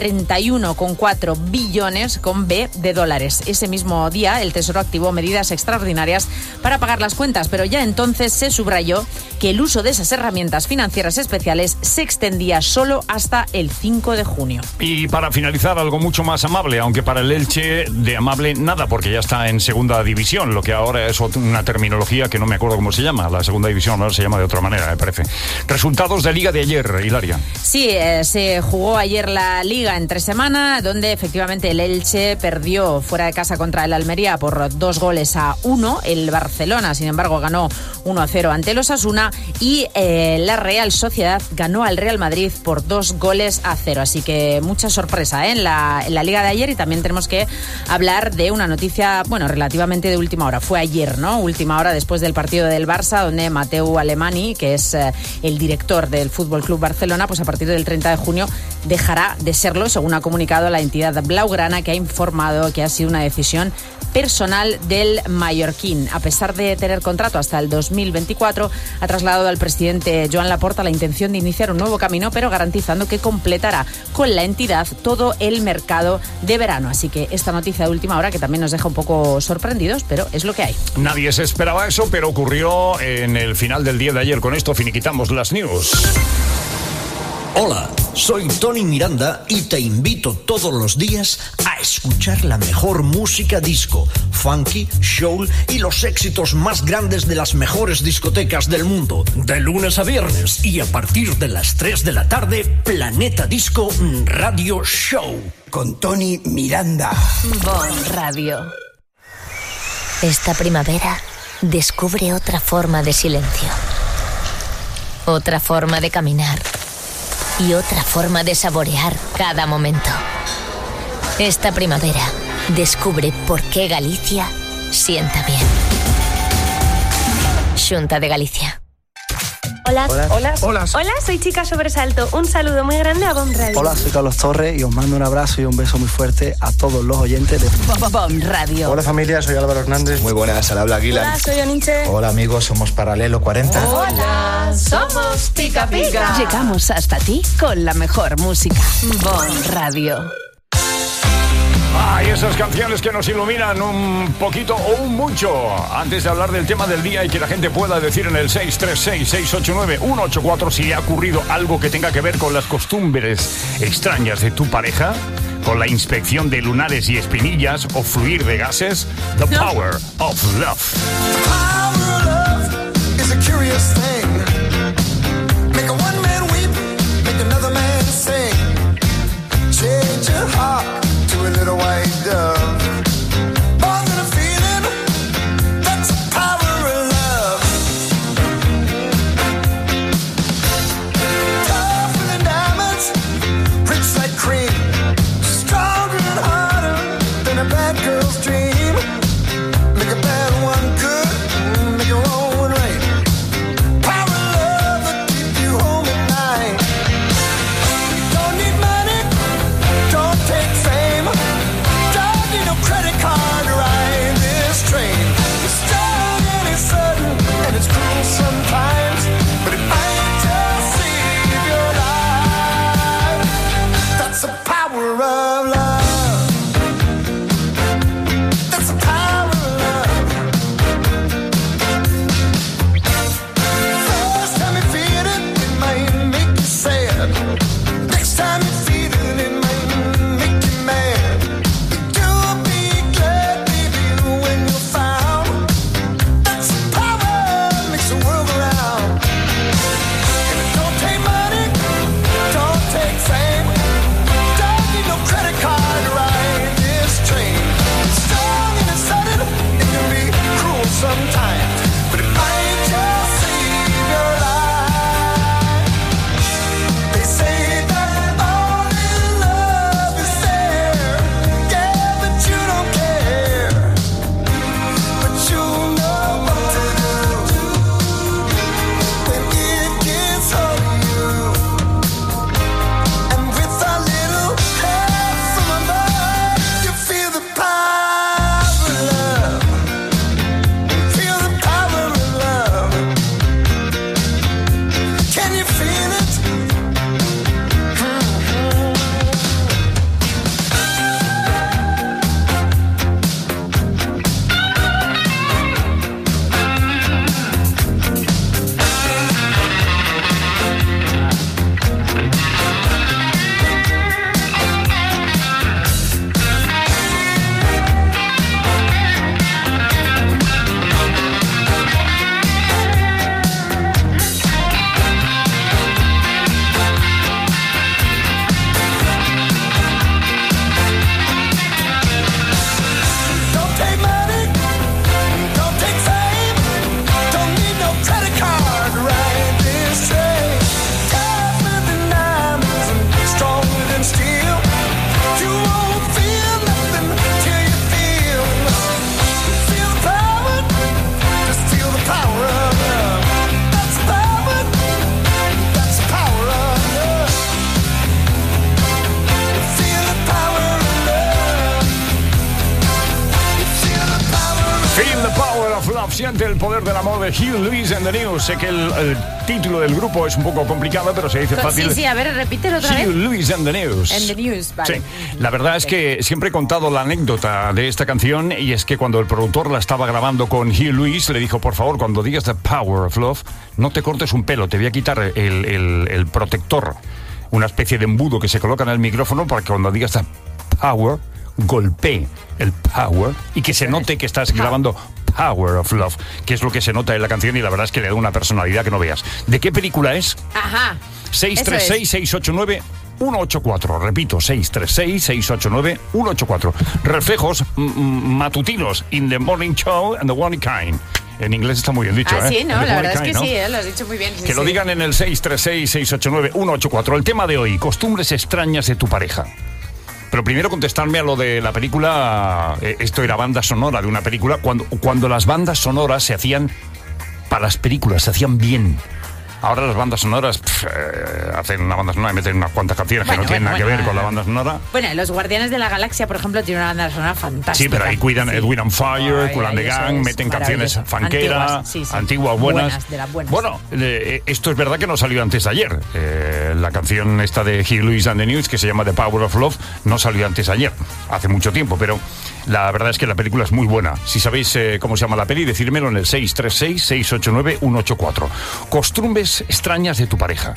31,4 billones con B de dólares. Ese mismo día, el Tesoro activó medidas extraordinarias para pagar las cuentas, pero ya entonces se subrayó que el uso de esas herramientas financieras especiales se extendía solo hasta el 5 de junio. Y para finalizar, algo mucho más amable, aunque para el Elche de amable nada, porque ya está en segunda división, lo que ahora es una terminología que no me acuerdo cómo se llama. La segunda división ahora se llama de otra manera, me parece. Resultados de Liga de ayer, Hilaria. Sí, se jugó ayer la Liga entre semana, donde efectivamente el Elche perdió fuera de casa contra el Almería por 2-1. El Barcelona, sin embargo, ganó 1-0 ante el Osasuna y la Real Sociedad ganó al Real Madrid por 2-0. Así que mucha sorpresa en la Liga de ayer, y también tenemos que hablar de una noticia, bueno, relativamente de última hora. Fue ayer, ¿no? Última hora después del partido del Barça, donde Mateu Alemany, que es el director del Fútbol Club Barcelona, pues a partir del 30 de junio dejará de serlo, según ha comunicado la entidad blaugrana, que ha informado que ha sido una decisión personal del mallorquín. A pesar de tener contrato hasta el 2024, ha trasladado al presidente Joan Laporta la intención de iniciar un nuevo camino, pero garantizando que completará con la entidad todo el mercado de verano. Así que esta noticia de última hora, que también nos deja un poco sorprendidos, pero es lo que hay. Nadie se esperaba eso, pero ocurrió en el final del día de ayer. Con esto finiquitamos las news. Hola, soy Tony Miranda y te invito todos los días a escuchar la mejor música disco, funky, soul y los éxitos más grandes de las mejores discotecas del mundo. De lunes a viernes y a partir de las 3 de la tarde, Planeta Disco Radio Show. Con Tony Miranda. Bon Radio. Esta primavera descubre otra forma de silencio. Otra forma de caminar. Y otra forma de saborear cada momento. Esta primavera descubre por qué Galicia sienta bien. Xunta de Galicia. Hola. Hola. Hola. Hola, soy Chica Sobresalto. Un saludo muy grande a Bomb Radio. Hola, soy Carlos Torres y os mando un abrazo y un beso muy fuerte a todos los oyentes de Bomb Radio. Hola familia, soy Álvaro Hernández. Muy buenas, al habla Aguilar. Hola, soy Oniche. Hola amigos, somos Paralelo 40. Hola, somos Pica Pica. Llegamos hasta ti con la mejor música. Bomb Radio. Hay esas canciones que nos iluminan un poquito o un mucho. Antes de hablar del tema del día y que la gente pueda decir en el 636-689-184 si le ha ocurrido algo que tenga que ver con las costumbres extrañas de tu pareja, con la inspección de lunares y espinillas o fluir de gases. The Power of Love. The power of love is a curious thing. Make a one man weep, make another man sing. Change your heart to a little white dove. More than a feeling, that's the power of love. Tougher than diamonds, rich like cream. Stronger and harder than a bad girl's dream. Siente el poder del amor de Hugh Lewis and the News. Sé que el título del grupo es un poco complicado, pero se dice fácil. Sí, a ver, repítelo otra vez. Hugh Lewis and the News. And the News, vale. Sí, la verdad es que siempre he contado la anécdota de esta canción, y es que cuando el productor la estaba grabando con Hugh Lewis, le dijo, por favor, cuando digas The Power of Love, no te cortes un pelo, te voy a quitar el protector, una especie de embudo que se coloca en el micrófono para que cuando digas The Power, golpee el power y que se note que estás grabando Power of Love, que es lo que se nota en la canción, y la verdad es que le da una personalidad que no veas. ¿De qué película es? Ajá. 636-689-184. Repito, 636-689-184. Reflejos matutinos in the morning show and the one kind. En inglés está muy bien dicho, ¿eh? Sí, no, la verdad es que sí, lo has dicho muy bien. Que lo digan en el 636-689-184. El tema de hoy, costumbres extrañas de tu pareja. Pero primero contestarme a lo de la película. Esto era banda sonora de una película. Cuando las bandas sonoras se hacían para las películas, se hacían bien. Ahora las bandas sonoras hacen una banda sonora y meten unas cuantas canciones que no tienen nada que ver con la banda sonora. Bueno, Los Guardianes de la Galaxia, por ejemplo, tienen una banda sonora fantástica. Sí, pero ahí cuidan Edwin and Fire, Cool and the Gang, meten canciones funkeras, antiguas, buenas. De las buenas. Bueno, esto es verdad que no salió antes de ayer. La canción esta de Hugh Lewis and the News, que se llama The Power of Love, no salió antes de ayer, hace mucho tiempo, pero la verdad es que la película es muy buena. Si sabéis cómo se llama la peli, decírmelo en el 636-689-184. Costumbres extrañas de tu pareja.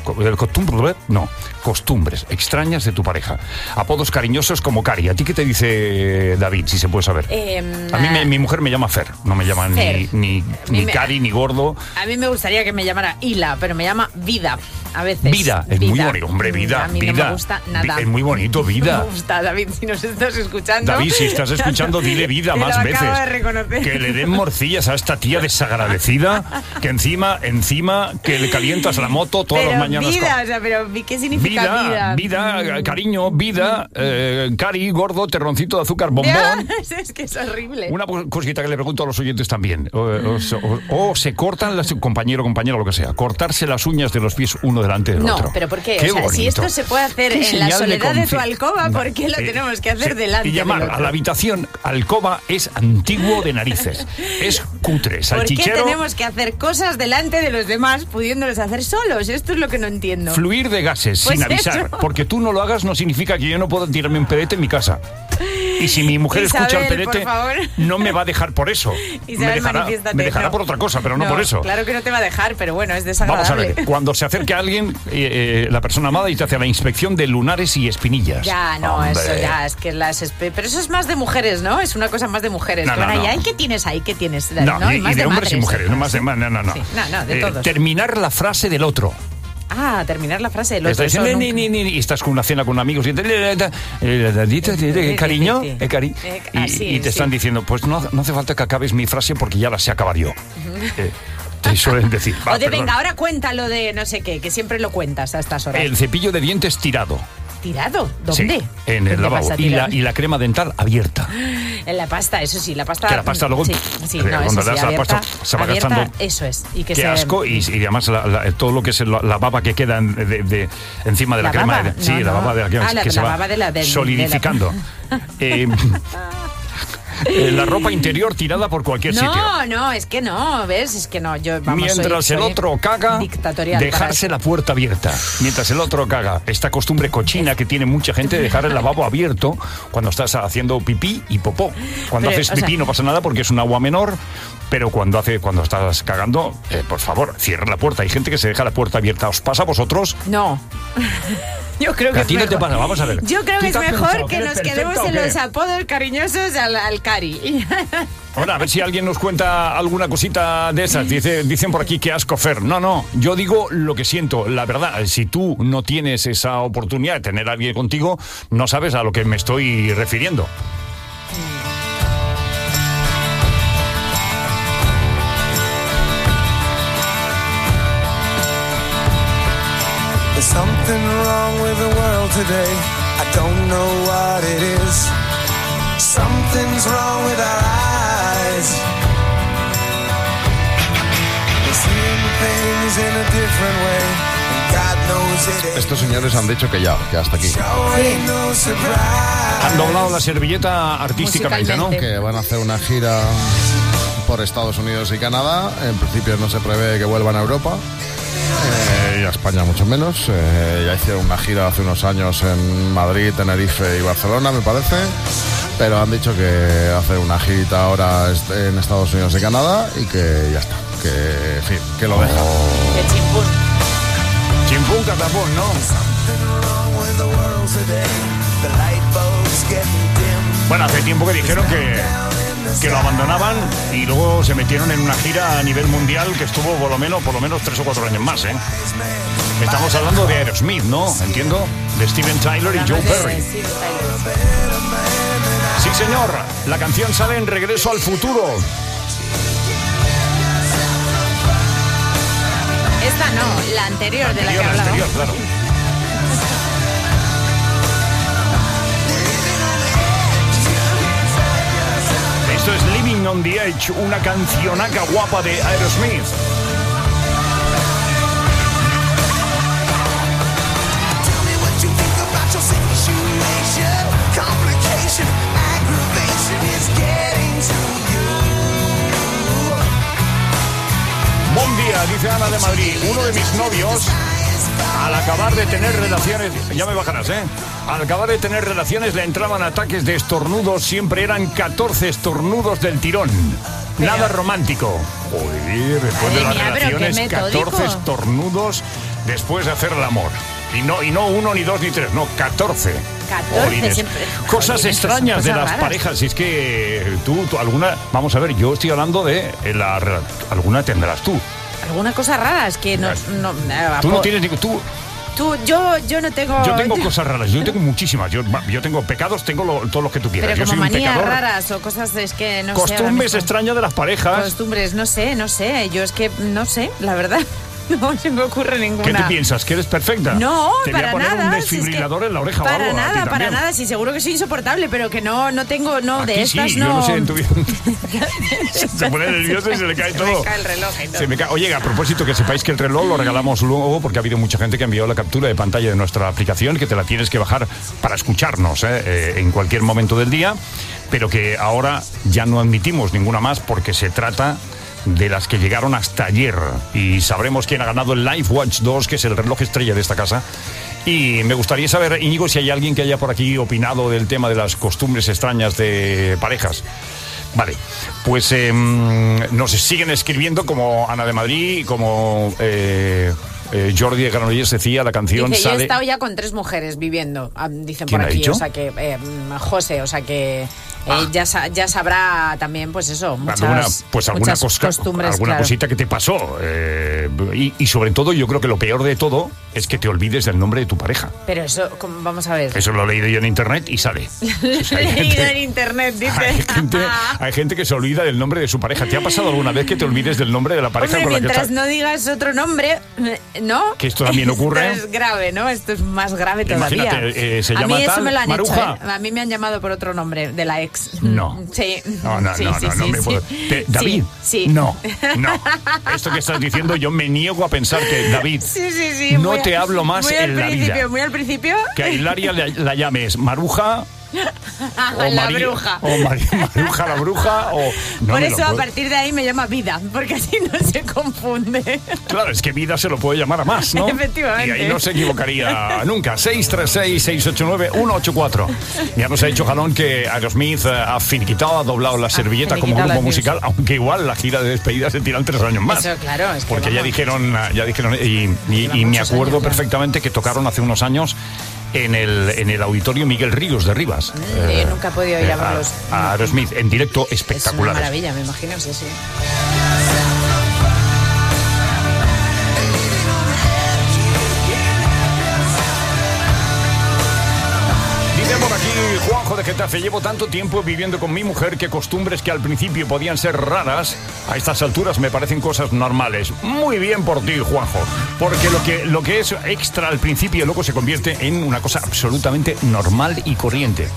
Costumbres extrañas de tu pareja. Apodos cariñosos como Cari. ¿A ti qué te dice David, si se puede saber? A mí mi mujer me llama Fer. No me llama ni Cari ni Gordo. A mí me gustaría que me llamara Hila, pero me llama Vida a veces. Vida, es muy bonito, hombre, Vida. A mí no me gusta nada. Es muy bonito, Vida. No me gusta, David, si nos estás escuchando. David, si estás escuchando, dile Vida más veces. Acabo de reconocer. Que le den morcillas a esta tía desagradecida, que encima que le calientas la moto todas las mañanas. Vida, o sea, pero ¿qué significa vida? Vida, cariño, vida, Cari, Gordo, terroncito de azúcar, bombón. Es que es horrible. Una cosita que le pregunto a los oyentes también. O se cortan compañero, lo que sea, cortarse las uñas de los pies uno delante del otro. No, pero ¿por qué? O sea, si esto se puede hacer en la soledad de tu alcoba, ¿por qué lo tenemos que hacer delante y llamar del otro? A la habitación alcoba es antiguo de narices. Es cutre, salchichero. ¿Por qué tenemos que hacer cosas delante de los demás pudiéndolos hacer solos? Esto es lo que no entiendo. Fluir de gases Pues sin avisar. eso. Porque tú no lo hagas no significa que yo no pueda tirarme un pedete en mi casa. Y si mi mujer escucha el pedete, por favor, no me va a dejar por eso. Isabel, me dejará por otra cosa, pero no por eso. Claro que no te va a dejar, pero bueno, es desagradable. Vamos a ver, cuando se acerque a alguien, la persona amada, y te hace la inspección de lunares y espinillas. Ya, no, Hombre. eso ya, es que pero eso es más de mujeres, ¿no? Es una cosa más de mujeres. No, no. ¿Y qué tienes ahí? ¿Qué tienes? No, Y y más de hombres madres, y mujeres, no más de... Sí. No. Sí, no, de todos. Terminar la frase del otro. Terminar la frase del otro. Estás diciendo, y estás con una cena con amigos y cariño, y te están diciendo, pues no hace falta que acabes mi frase porque ya la sé acabar yo. Te suelen decir. Venga, ahora cuéntalo de no sé qué, que siempre lo cuentas a estas horas. El cepillo de dientes tirado. ¿Tirado? ¿Dónde? Sí, en el lavabo. Y la crema dental abierta. En la pasta, eso sí, la pasta. Que la pasta luego. Sí, no, cuando eso le das sí, a la pasta se va abierta, gastando. Eso es. Y qué asco. Y además todo lo que es la baba que queda encima de la crema. Baba? La baba de la crema. La que se va baba solidificando. La ropa interior tirada por cualquier sitio. No, es que no, ¿ves? Es que no, mientras el otro caga, dejarse la puerta abierta. Mientras el otro caga. Esta costumbre cochina que tiene mucha gente de dejar el lavabo abierto cuando estás haciendo pipí y popó. Cuando haces pipí no pasa nada porque es un agua menor, pero cuando estás cagando, por favor, cierra la puerta. Hay gente que se deja la puerta abierta. ¿Os pasa a vosotros? No. Yo creo que a ti no te pasa, vamos a ver. Yo creo que es mejor que nos quedemos en los apodos cariñosos al Cari. Bueno, a ver si alguien nos cuenta alguna cosita de esas. Dicen por aquí que asco, Fer. No, yo digo lo que siento. La verdad, si tú no tienes esa oportunidad de tener a alguien contigo, no sabes a lo que me estoy refiriendo. There's something wrong with the world today. I don't know what it is. Something's wrong with our eyes. We're seeing things in a different way. And God knows it ain't. Estos señores han dicho que hasta aquí. Han doblado la servilleta artísticamente, ¿no? Que van a hacer una gira por Estados Unidos y Canadá. En principio no se prevé que vuelvan a Europa. Y a España mucho menos. Ya hicieron una gira hace unos años en Madrid, Tenerife y Barcelona, me parece. Pero han dicho que hacen una girita ahora en Estados Unidos y Canadá y que ya está. Que, en fin, que lo dejan. Que chimpún. Chimpún catapún, ¿no? Bueno, hace tiempo que dijeron que lo abandonaban y luego se metieron en una gira a nivel mundial que estuvo por lo menos 3 o 4 años más, ¿eh? Estamos hablando de Aerosmith, ¿no? Entiendo, de Steven Tyler y Joe Perry. Sí, señor, la canción sale en Regreso al Futuro. Esta no, la anterior de la que hablaba. La anterior, claro. Esto es Living on the Edge, una cancionaca guapa de Aerosmith. Buen día, dice Ana de Madrid. Uno de mis novios, al acabar de tener relaciones... Ya me bajarás, ¿eh? Al acabar de tener relaciones le entraban ataques de estornudos. Siempre eran 14 estornudos del tirón. Nada romántico. Joder, después de las relaciones, 14 estornudos después de hacer el amor. Y no 1, ni 2, ni 3, no, 14. 14 siempre. Cosas extrañas de las parejas. Si es que tú alguna... Vamos a ver, yo estoy hablando de alguna tendrás tú. Alguna cosa rara, es que no tú no tienes ni... Yo no tengo... Yo tengo cosas raras, yo tengo muchísimas. Yo tengo pecados, tengo todos los que tú quieras. Pero yo como soy un manías pecador. raras o cosas es que no Costumbres sé. extrañas de las parejas. Costumbres, no sé. Yo es que no sé, la verdad. No se me ocurre ninguna. ¿Qué te piensas? ¿Que eres perfecta? No, te para voy a poner nada. un desfibrilador en la oreja o algo. Para nada. Sí, seguro que soy insoportable, pero que no tengo, Aquí de estas sí, no. yo no sé en tu vida. Se pone nervioso y se le cae todo. Se me cae el reloj y todo. Se me cae. Oye, a propósito, que sepáis que el reloj lo regalamos luego porque ha habido mucha gente que ha enviado la captura de pantalla de nuestra aplicación, que te la tienes que bajar para escucharnos en cualquier momento del día, pero que ahora ya no admitimos ninguna más porque se trata de las que llegaron hasta ayer y sabremos quién ha ganado el Life Watch 2, que es el reloj estrella de esta casa. Y me gustaría saber, Íñigo, si hay alguien que haya por aquí opinado del tema de las costumbres extrañas de parejas. Vale, pues nos siguen escribiendo como Ana de Madrid, como Jordi de Granollers decía, la canción dice, sale... Yo he estado ya con 3 mujeres viviendo, dicen ¿Quién por ha aquí, dicho? o sea que José, o sea que ya sabrá también, pues eso, muchas costumbres, alguna claro. cosita que te pasó. Y sobre todo, yo creo que lo peor de todo es que te olvides del nombre de tu pareja. Pero eso, vamos a ver. Eso lo he leído yo en internet y sale. Lo he leído en internet, dice. Hay gente que se olvida del nombre de su pareja. ¿Te ha pasado alguna vez que te olvides del nombre de la pareja? Hombre, con la que mientras estás? no digas otro nombre, ¿no? Que esto también ocurre. Esto es grave, ¿no? Esto es más grave todavía. Imagínate, se a llama mí eso tal me lo han Maruja. hecho, ¿eh? A mí me han llamado por otro nombre, de la ex. No. Sí. No, me puedo. David. Sí. No. Esto que estás diciendo, yo me niego a pensar que David. Sí. No te hablo más en la vida. Muy al principio. Que a Hilaria la llames Maruja. O la bruja. O Maruja la bruja. O, no por me eso, lo a puedo. partir de ahí me llama Vida, porque así no se confunde. Claro, es que Vida se lo puede llamar a más, ¿no? Efectivamente. Y ahí no se equivocaría nunca. 636-689-184. Ya nos ha dicho Jalón que Aerosmith ha finiquitado, ha doblado la servilleta como grupo musical, aunque igual la gira de despedida se tiran 3 años más. Eso, claro. Es que porque vamos. ya dijeron y me acuerdo perfectamente que tocaron hace unos años en el auditorio Miguel Ríos de Rivas. Yo nunca he podido ir a verlos. A Aerosmith en directo, Es espectacular. una maravilla, me imagino, sí. Dice por aquí Juanjo de Getafe: llevo tanto tiempo viviendo con mi mujer que costumbres que al principio podían ser raras, a estas alturas me parecen cosas normales. Muy bien por ti, Juanjo, porque lo que es extra al principio luego se convierte en una cosa absolutamente normal y corriente.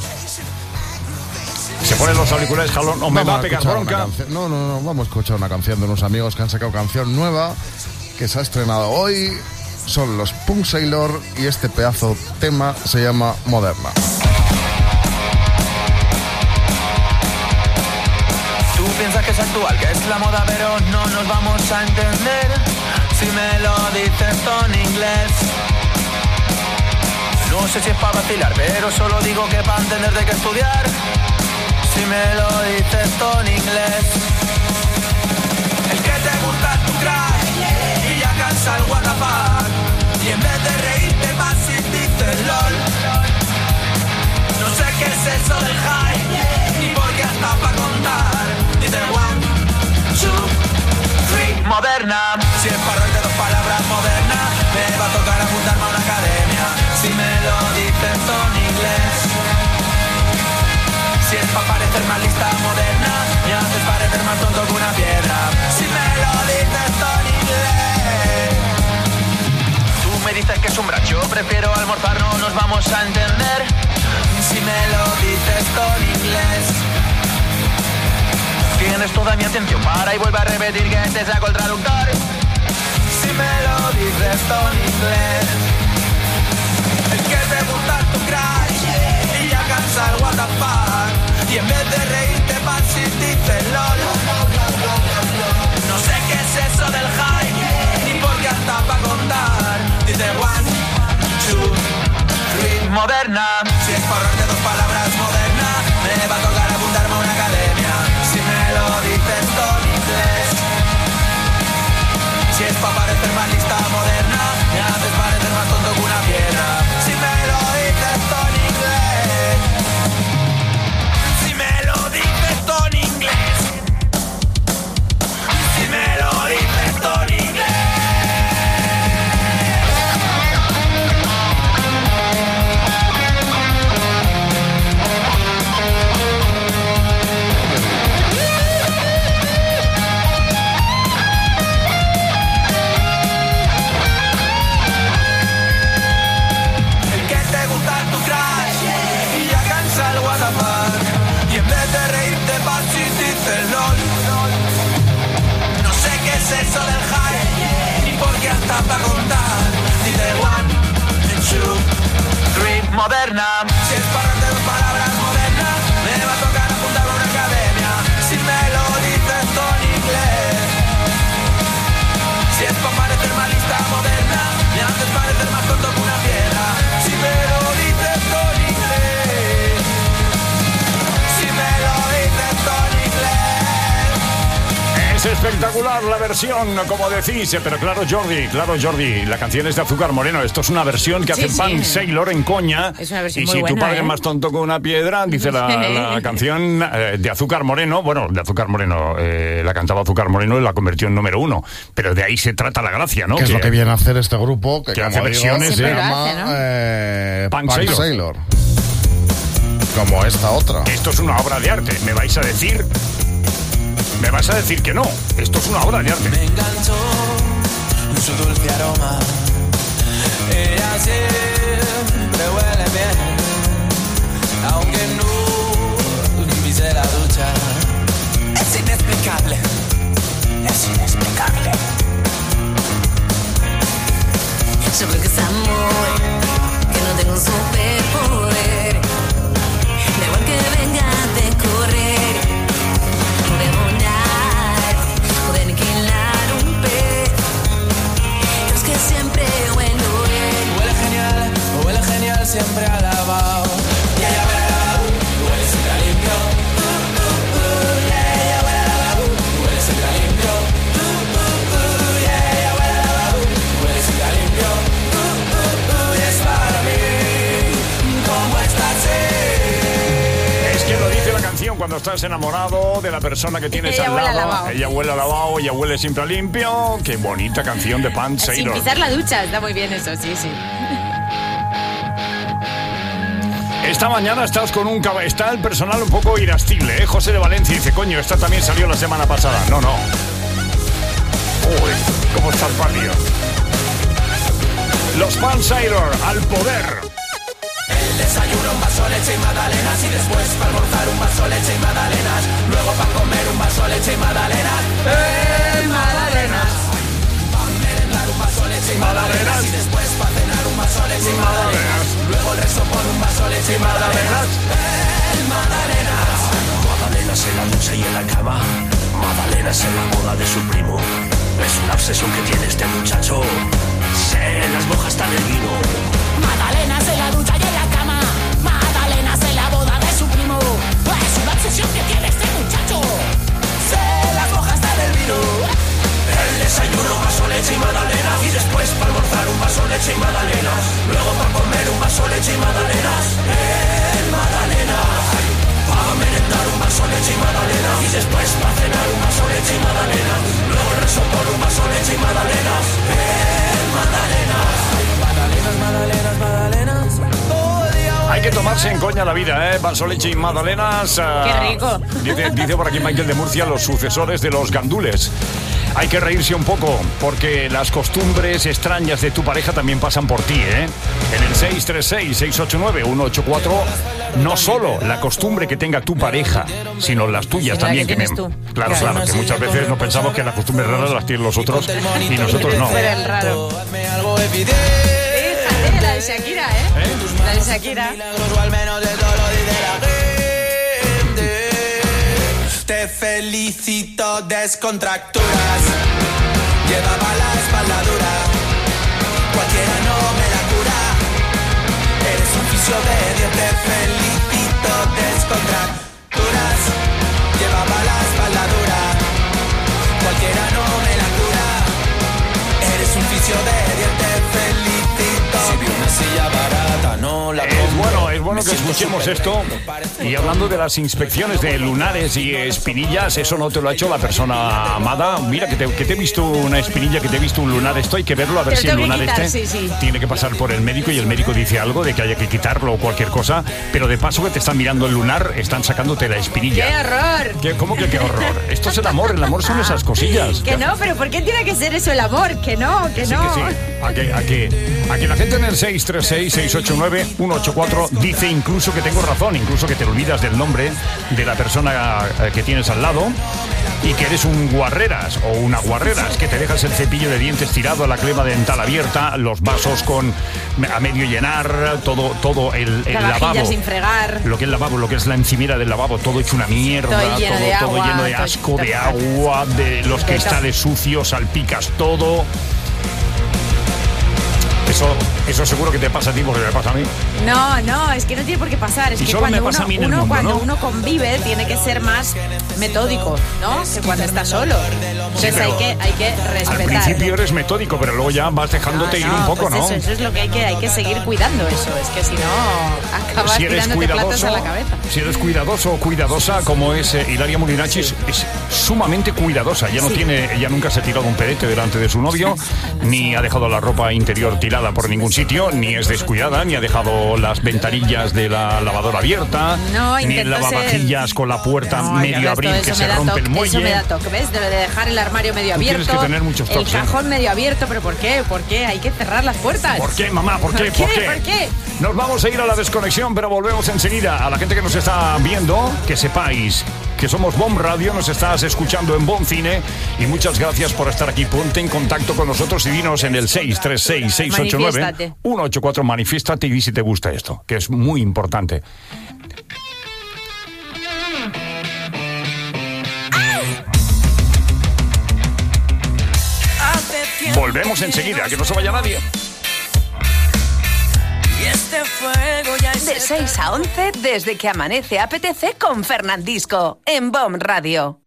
Se ponen los auriculares, Jalón, o me va a pegar bronca. No, vamos a escuchar una canción de unos amigos que han sacado canción nueva que se ha estrenado hoy. Son los Punk Sailor y este pedazo tema se llama Moderna. Tú piensas que es actual, que es la moda, pero no nos vamos a entender si me lo dices todo en inglés. No sé si es para vacilar, pero solo digo que para entender de qué estudiar, si me lo dices todo en inglés. El que te gusta es tu crack y ya cansa el what the fuck, y en vez de reírte vas y dices LOL. No sé qué es eso del high, ni por qué hasta para contar. Dice 1, 2, 3, moderna. Si es para de 2 palabras moderna, me va a tocar apuntarme a una academia. Si me lo dices todo en inglés. Si es para parecer más lista moderna, me haces parecer más tonto que una piedra. Si me lo dices todo en inglés. Tú me dices que es un brunch, yo prefiero almorzar, no nos vamos a entender si me lo dices todo en inglés. Tienes toda mi atención, para y vuelve a repetir que te saco el traductor. Si me lo dices todo en inglés. El que te gusta es tu crash y ya cansa el what the fuck, y en vez de reírte vas y dices LOL. No sé qué es eso del high, ni por qué hasta para contar. Dice 1, 2, 3, moderna. Si es para de 2 palabras moderna, me va a tocar apuntarme a una academia. Si me lo dices todo en inglés. Si es para parecer más lista moderna, me haces parecer más tonto que una piedra. Si me lo dices todo en inglés. Si me lo dices todo en inglés. Si me lo dices todo en inglés. Y en vez de reírte vas y dices LOL. No sé qué es eso del high, ni por qué hasta para contar. Dice 1, 2, 3, moderna. Si es para de 2 palabras moderna, me va a tocar apuntar a una academia. Si me lo dices todo en inglés. Si es para parecer más lista moderna, me haces parecer más tonto que una piedra. Si me lo dices todo en inglés. Es espectacular la versión, como decís, pero claro Jordi, la canción es de Azúcar Moreno. Esto es una versión que hace Pan Sailor en coña. Es una versión y muy si buena, tu padre es más tonto que una piedra, dice la canción de Azúcar Moreno. Bueno, de Azúcar Moreno, la cantaba Azúcar Moreno y la convirtió en número 1. Pero de ahí se trata la gracia, ¿no? Que es lo que viene a hacer este grupo, que hace versiones, se llama Pan Sailor. Como esta otra. Esto es una obra de arte, me vais a decir que no. Esto es una obra de arte. Me enganchó su dulce aroma. Ella siempre huele bien, aunque no pise la ducha. Es inexplicable. Sabe que es amor, que no tengo un superpoder. Da igual que venga de correr, o de volar, o de aniquilar un pez. Es que siempre huelo bien. Huele genial, siempre alabado. Y ella huele a lavabo, huele siempre limpio. Y ella huele a lavabo, huele siempre limpio. Y ella huele a lavabo, huele siempre limpio. Y es para mí, como estás. Es que lo dice la canción cuando estás enamorado de la persona que tienes al lado. Ella huele a lavado, ella huele siempre a limpio. Qué bonita canción de Pan Sailor. Sin pisar la ducha, está muy bien eso, sí. Esta mañana estás con está el personal un poco irascible, ¿eh? José de Valencia dice, coño, esta también salió la semana pasada. No. Uy, ¿cómo está el palio? Los Pan Sailor, al poder. El desayuno, un vaso leche y magdalenas. Y después para almorzar un vaso leche y magdalenas. Luego para comer un vaso leche y magdalenas. Magdalenas. Para merendar un vaso leche y magdalenas. Y después para cenar un vaso leche y magdalenas. Luego el resto por un vaso leche y magdalenas. Magdalenas. Magdalenas en la ducha y en la cama, magdalenas en la boda de su primo. Es una obsesión que tiene este muchacho, se las moja hasta en el vino. Magdalenas en la ducha y en la cama, magdalenas en la boda de su primo. Es una obsesión que tiene este muchacho, se las moja hasta en el vino. El desayuno, vaso, leche y magdalenas. Y después para almorzar un vaso, leche y magdalenas. Luego para comer un vaso, leche y magdalenas. Magdalenas. Para merendar un vaso, leche y magdalenas. Y después para cenar un vaso, leche y magdalenas. Luego el risotto, un vaso, leche y magdalenas. Magdalenas. Magdalenas, magdalenas, magdalenas. Hay que tomarse en coña la vida, ¿eh? Vaso, leche y magdalenas. ¡Qué rico! Dice por aquí Michael de Murcia, los sucesores de los gandules. Hay que reírse un poco, porque las costumbres extrañas de tu pareja también pasan por ti, ¿eh? En el 636-689-184, no solo la costumbre que tenga tu pareja, sino las tuyas también. Que tú. Claro, que muchas veces nos pensamos que las costumbres raras las tienen los otros y nosotros no. Pero el raro. Fíjate, la de Shakira, ¿eh? La de Shakira. Te felicito, descontracturas. Llevaba la espalda dura, cualquiera no me la cura. Eres un fisio de 10. Te felicito, descontracturas. Llevaba la espalda dura, cualquiera no me la cura. Eres un fisio de 10. Te felicito. Si vi una silla barata, no la compro. Es bueno que escuchemos esto. Y hablando de las inspecciones de lunares y espinillas, eso no te lo ha hecho la persona amada. Mira que te he visto una espinilla, que te he visto un lunar. Esto hay que verlo, a ver si el lunar tiene que pasar por el médico y el médico dice algo de que haya que quitarlo o cualquier cosa. Pero de paso que te están mirando el lunar, están sacándote la espinilla. ¡Qué horror! ¿Cómo que qué horror? Esto es el amor son esas cosillas. Que no, pero ¿por qué tiene que ser eso el amor? Que no, que no. Sí. A que la gente en el 636-689-184 dice incluso que tengo razón, incluso que te olvidas del nombre de la persona que tienes al lado y que eres un guarreras o una guarreras, que te dejas el cepillo de dientes tirado, la crema dental abierta, los vasos a medio llenar, todo el lavabo sin fregar, lo que es el lavabo, lo que es la encimera del lavabo, todo hecho una mierda, todo lleno de asco, de agua, de los cristales sucios, salpicas todo. Eso seguro que te pasa a ti porque me pasa a mí. No, es que no tiene por qué pasar. Es y que solo cuando me pasa a mí en el mundo, cuando ¿no? uno convive tiene que ser más metódico, ¿no? Que cuando está solo. Entonces hay que respetar. Al principio eres metódico, pero luego ya vas dejándote ir un poco, pues ¿no? Eso es lo que hay que seguir cuidando eso. Es que si no, acabas tirándote platos a la cabeza. Si eres cuidadoso o cuidadosa, como es Hilaria Molinachis, es sumamente cuidadosa. Ella nunca se ha tirado un pedete delante de su novio, ni ha dejado la ropa interior tirada por ningún sitio, ni es descuidada, ni ha dejado las ventanillas de la lavadora abierta, ni el lavavajillas con la puerta medio abrir que se rompe el muelle. Eso me da toque, ¿ves? Debe de dejar el armario medio abierto. Tienes que tener muchos toques. El cajón medio abierto, pero ¿por qué? ¿Por qué? Hay que cerrar las puertas. ¿Por qué, mamá? ¿Por qué? ¿Por qué? Nos vamos a ir a la desconexión, pero volvemos enseguida. A la gente que nos está viendo, que sepáis que somos BOM Radio, nos estás escuchando en BOM Cine y muchas gracias por estar aquí. Ponte en contacto con nosotros y dinos en el 636-689-184. Manifiéstate y di si te gusta esto, que es muy importante. Volvemos enseguida, que no se vaya nadie. De 6 a 11, desde que amanece apetece con Fernandisco, en BOM Radio.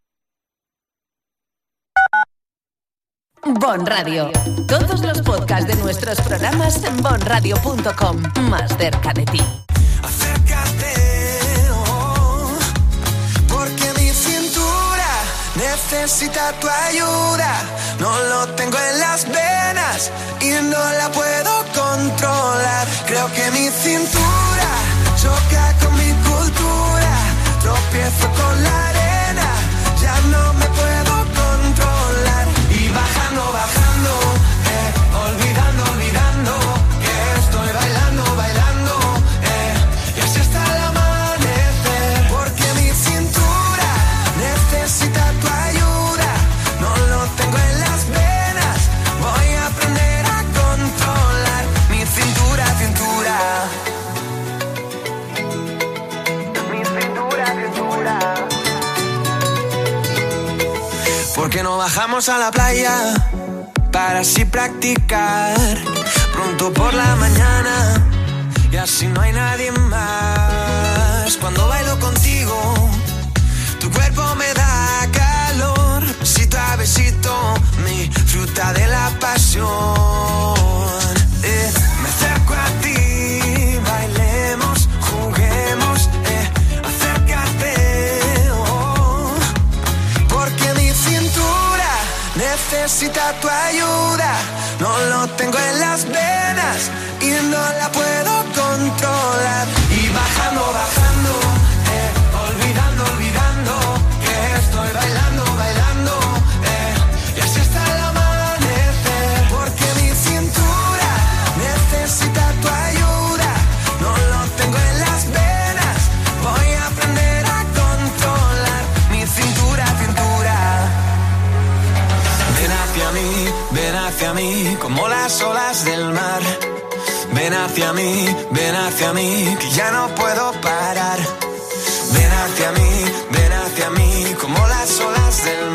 BOM Radio. Todos los podcasts de nuestros programas en bomradio.com. Más cerca de ti. Acércate, porque mi cintura necesita tu ayuda. No lo tengo en las venas y no la puedo controlar. Creo que mi cintura choca con mi cultura. Tropiezo con la arena, ya no me puedo controlar. Y bajando, olvidando, que estoy bailando, y así hasta el amanecer. Porque mi cintura necesita tu ayuda. No lo tengo en las venas, voy a aprender a controlar. Bajamos a la playa para así practicar. Pronto por la mañana y así no hay nadie más. Cuando bailo contigo, tu cuerpo me da calor. Besito a besito, mi fruta de la pasión. Me acerco a ti, bailemos, juguemos. Acércate, oh, porque mi cintura necesita tu ayuda. No lo tengo en las venas y no la puedo controlar. Y bajando, bajando, olvidando, olvidando que estoy bailando, bailando, y así hasta el amanecer. Porque mi cintura necesita tu ayuda. No lo tengo en las venas, voy a aprender a controlar mi cintura, cintura. Ven hacia mí, como las olas del mar. Ven hacia mí, que ya no puedo parar. Ven hacia mí, como las olas del mar.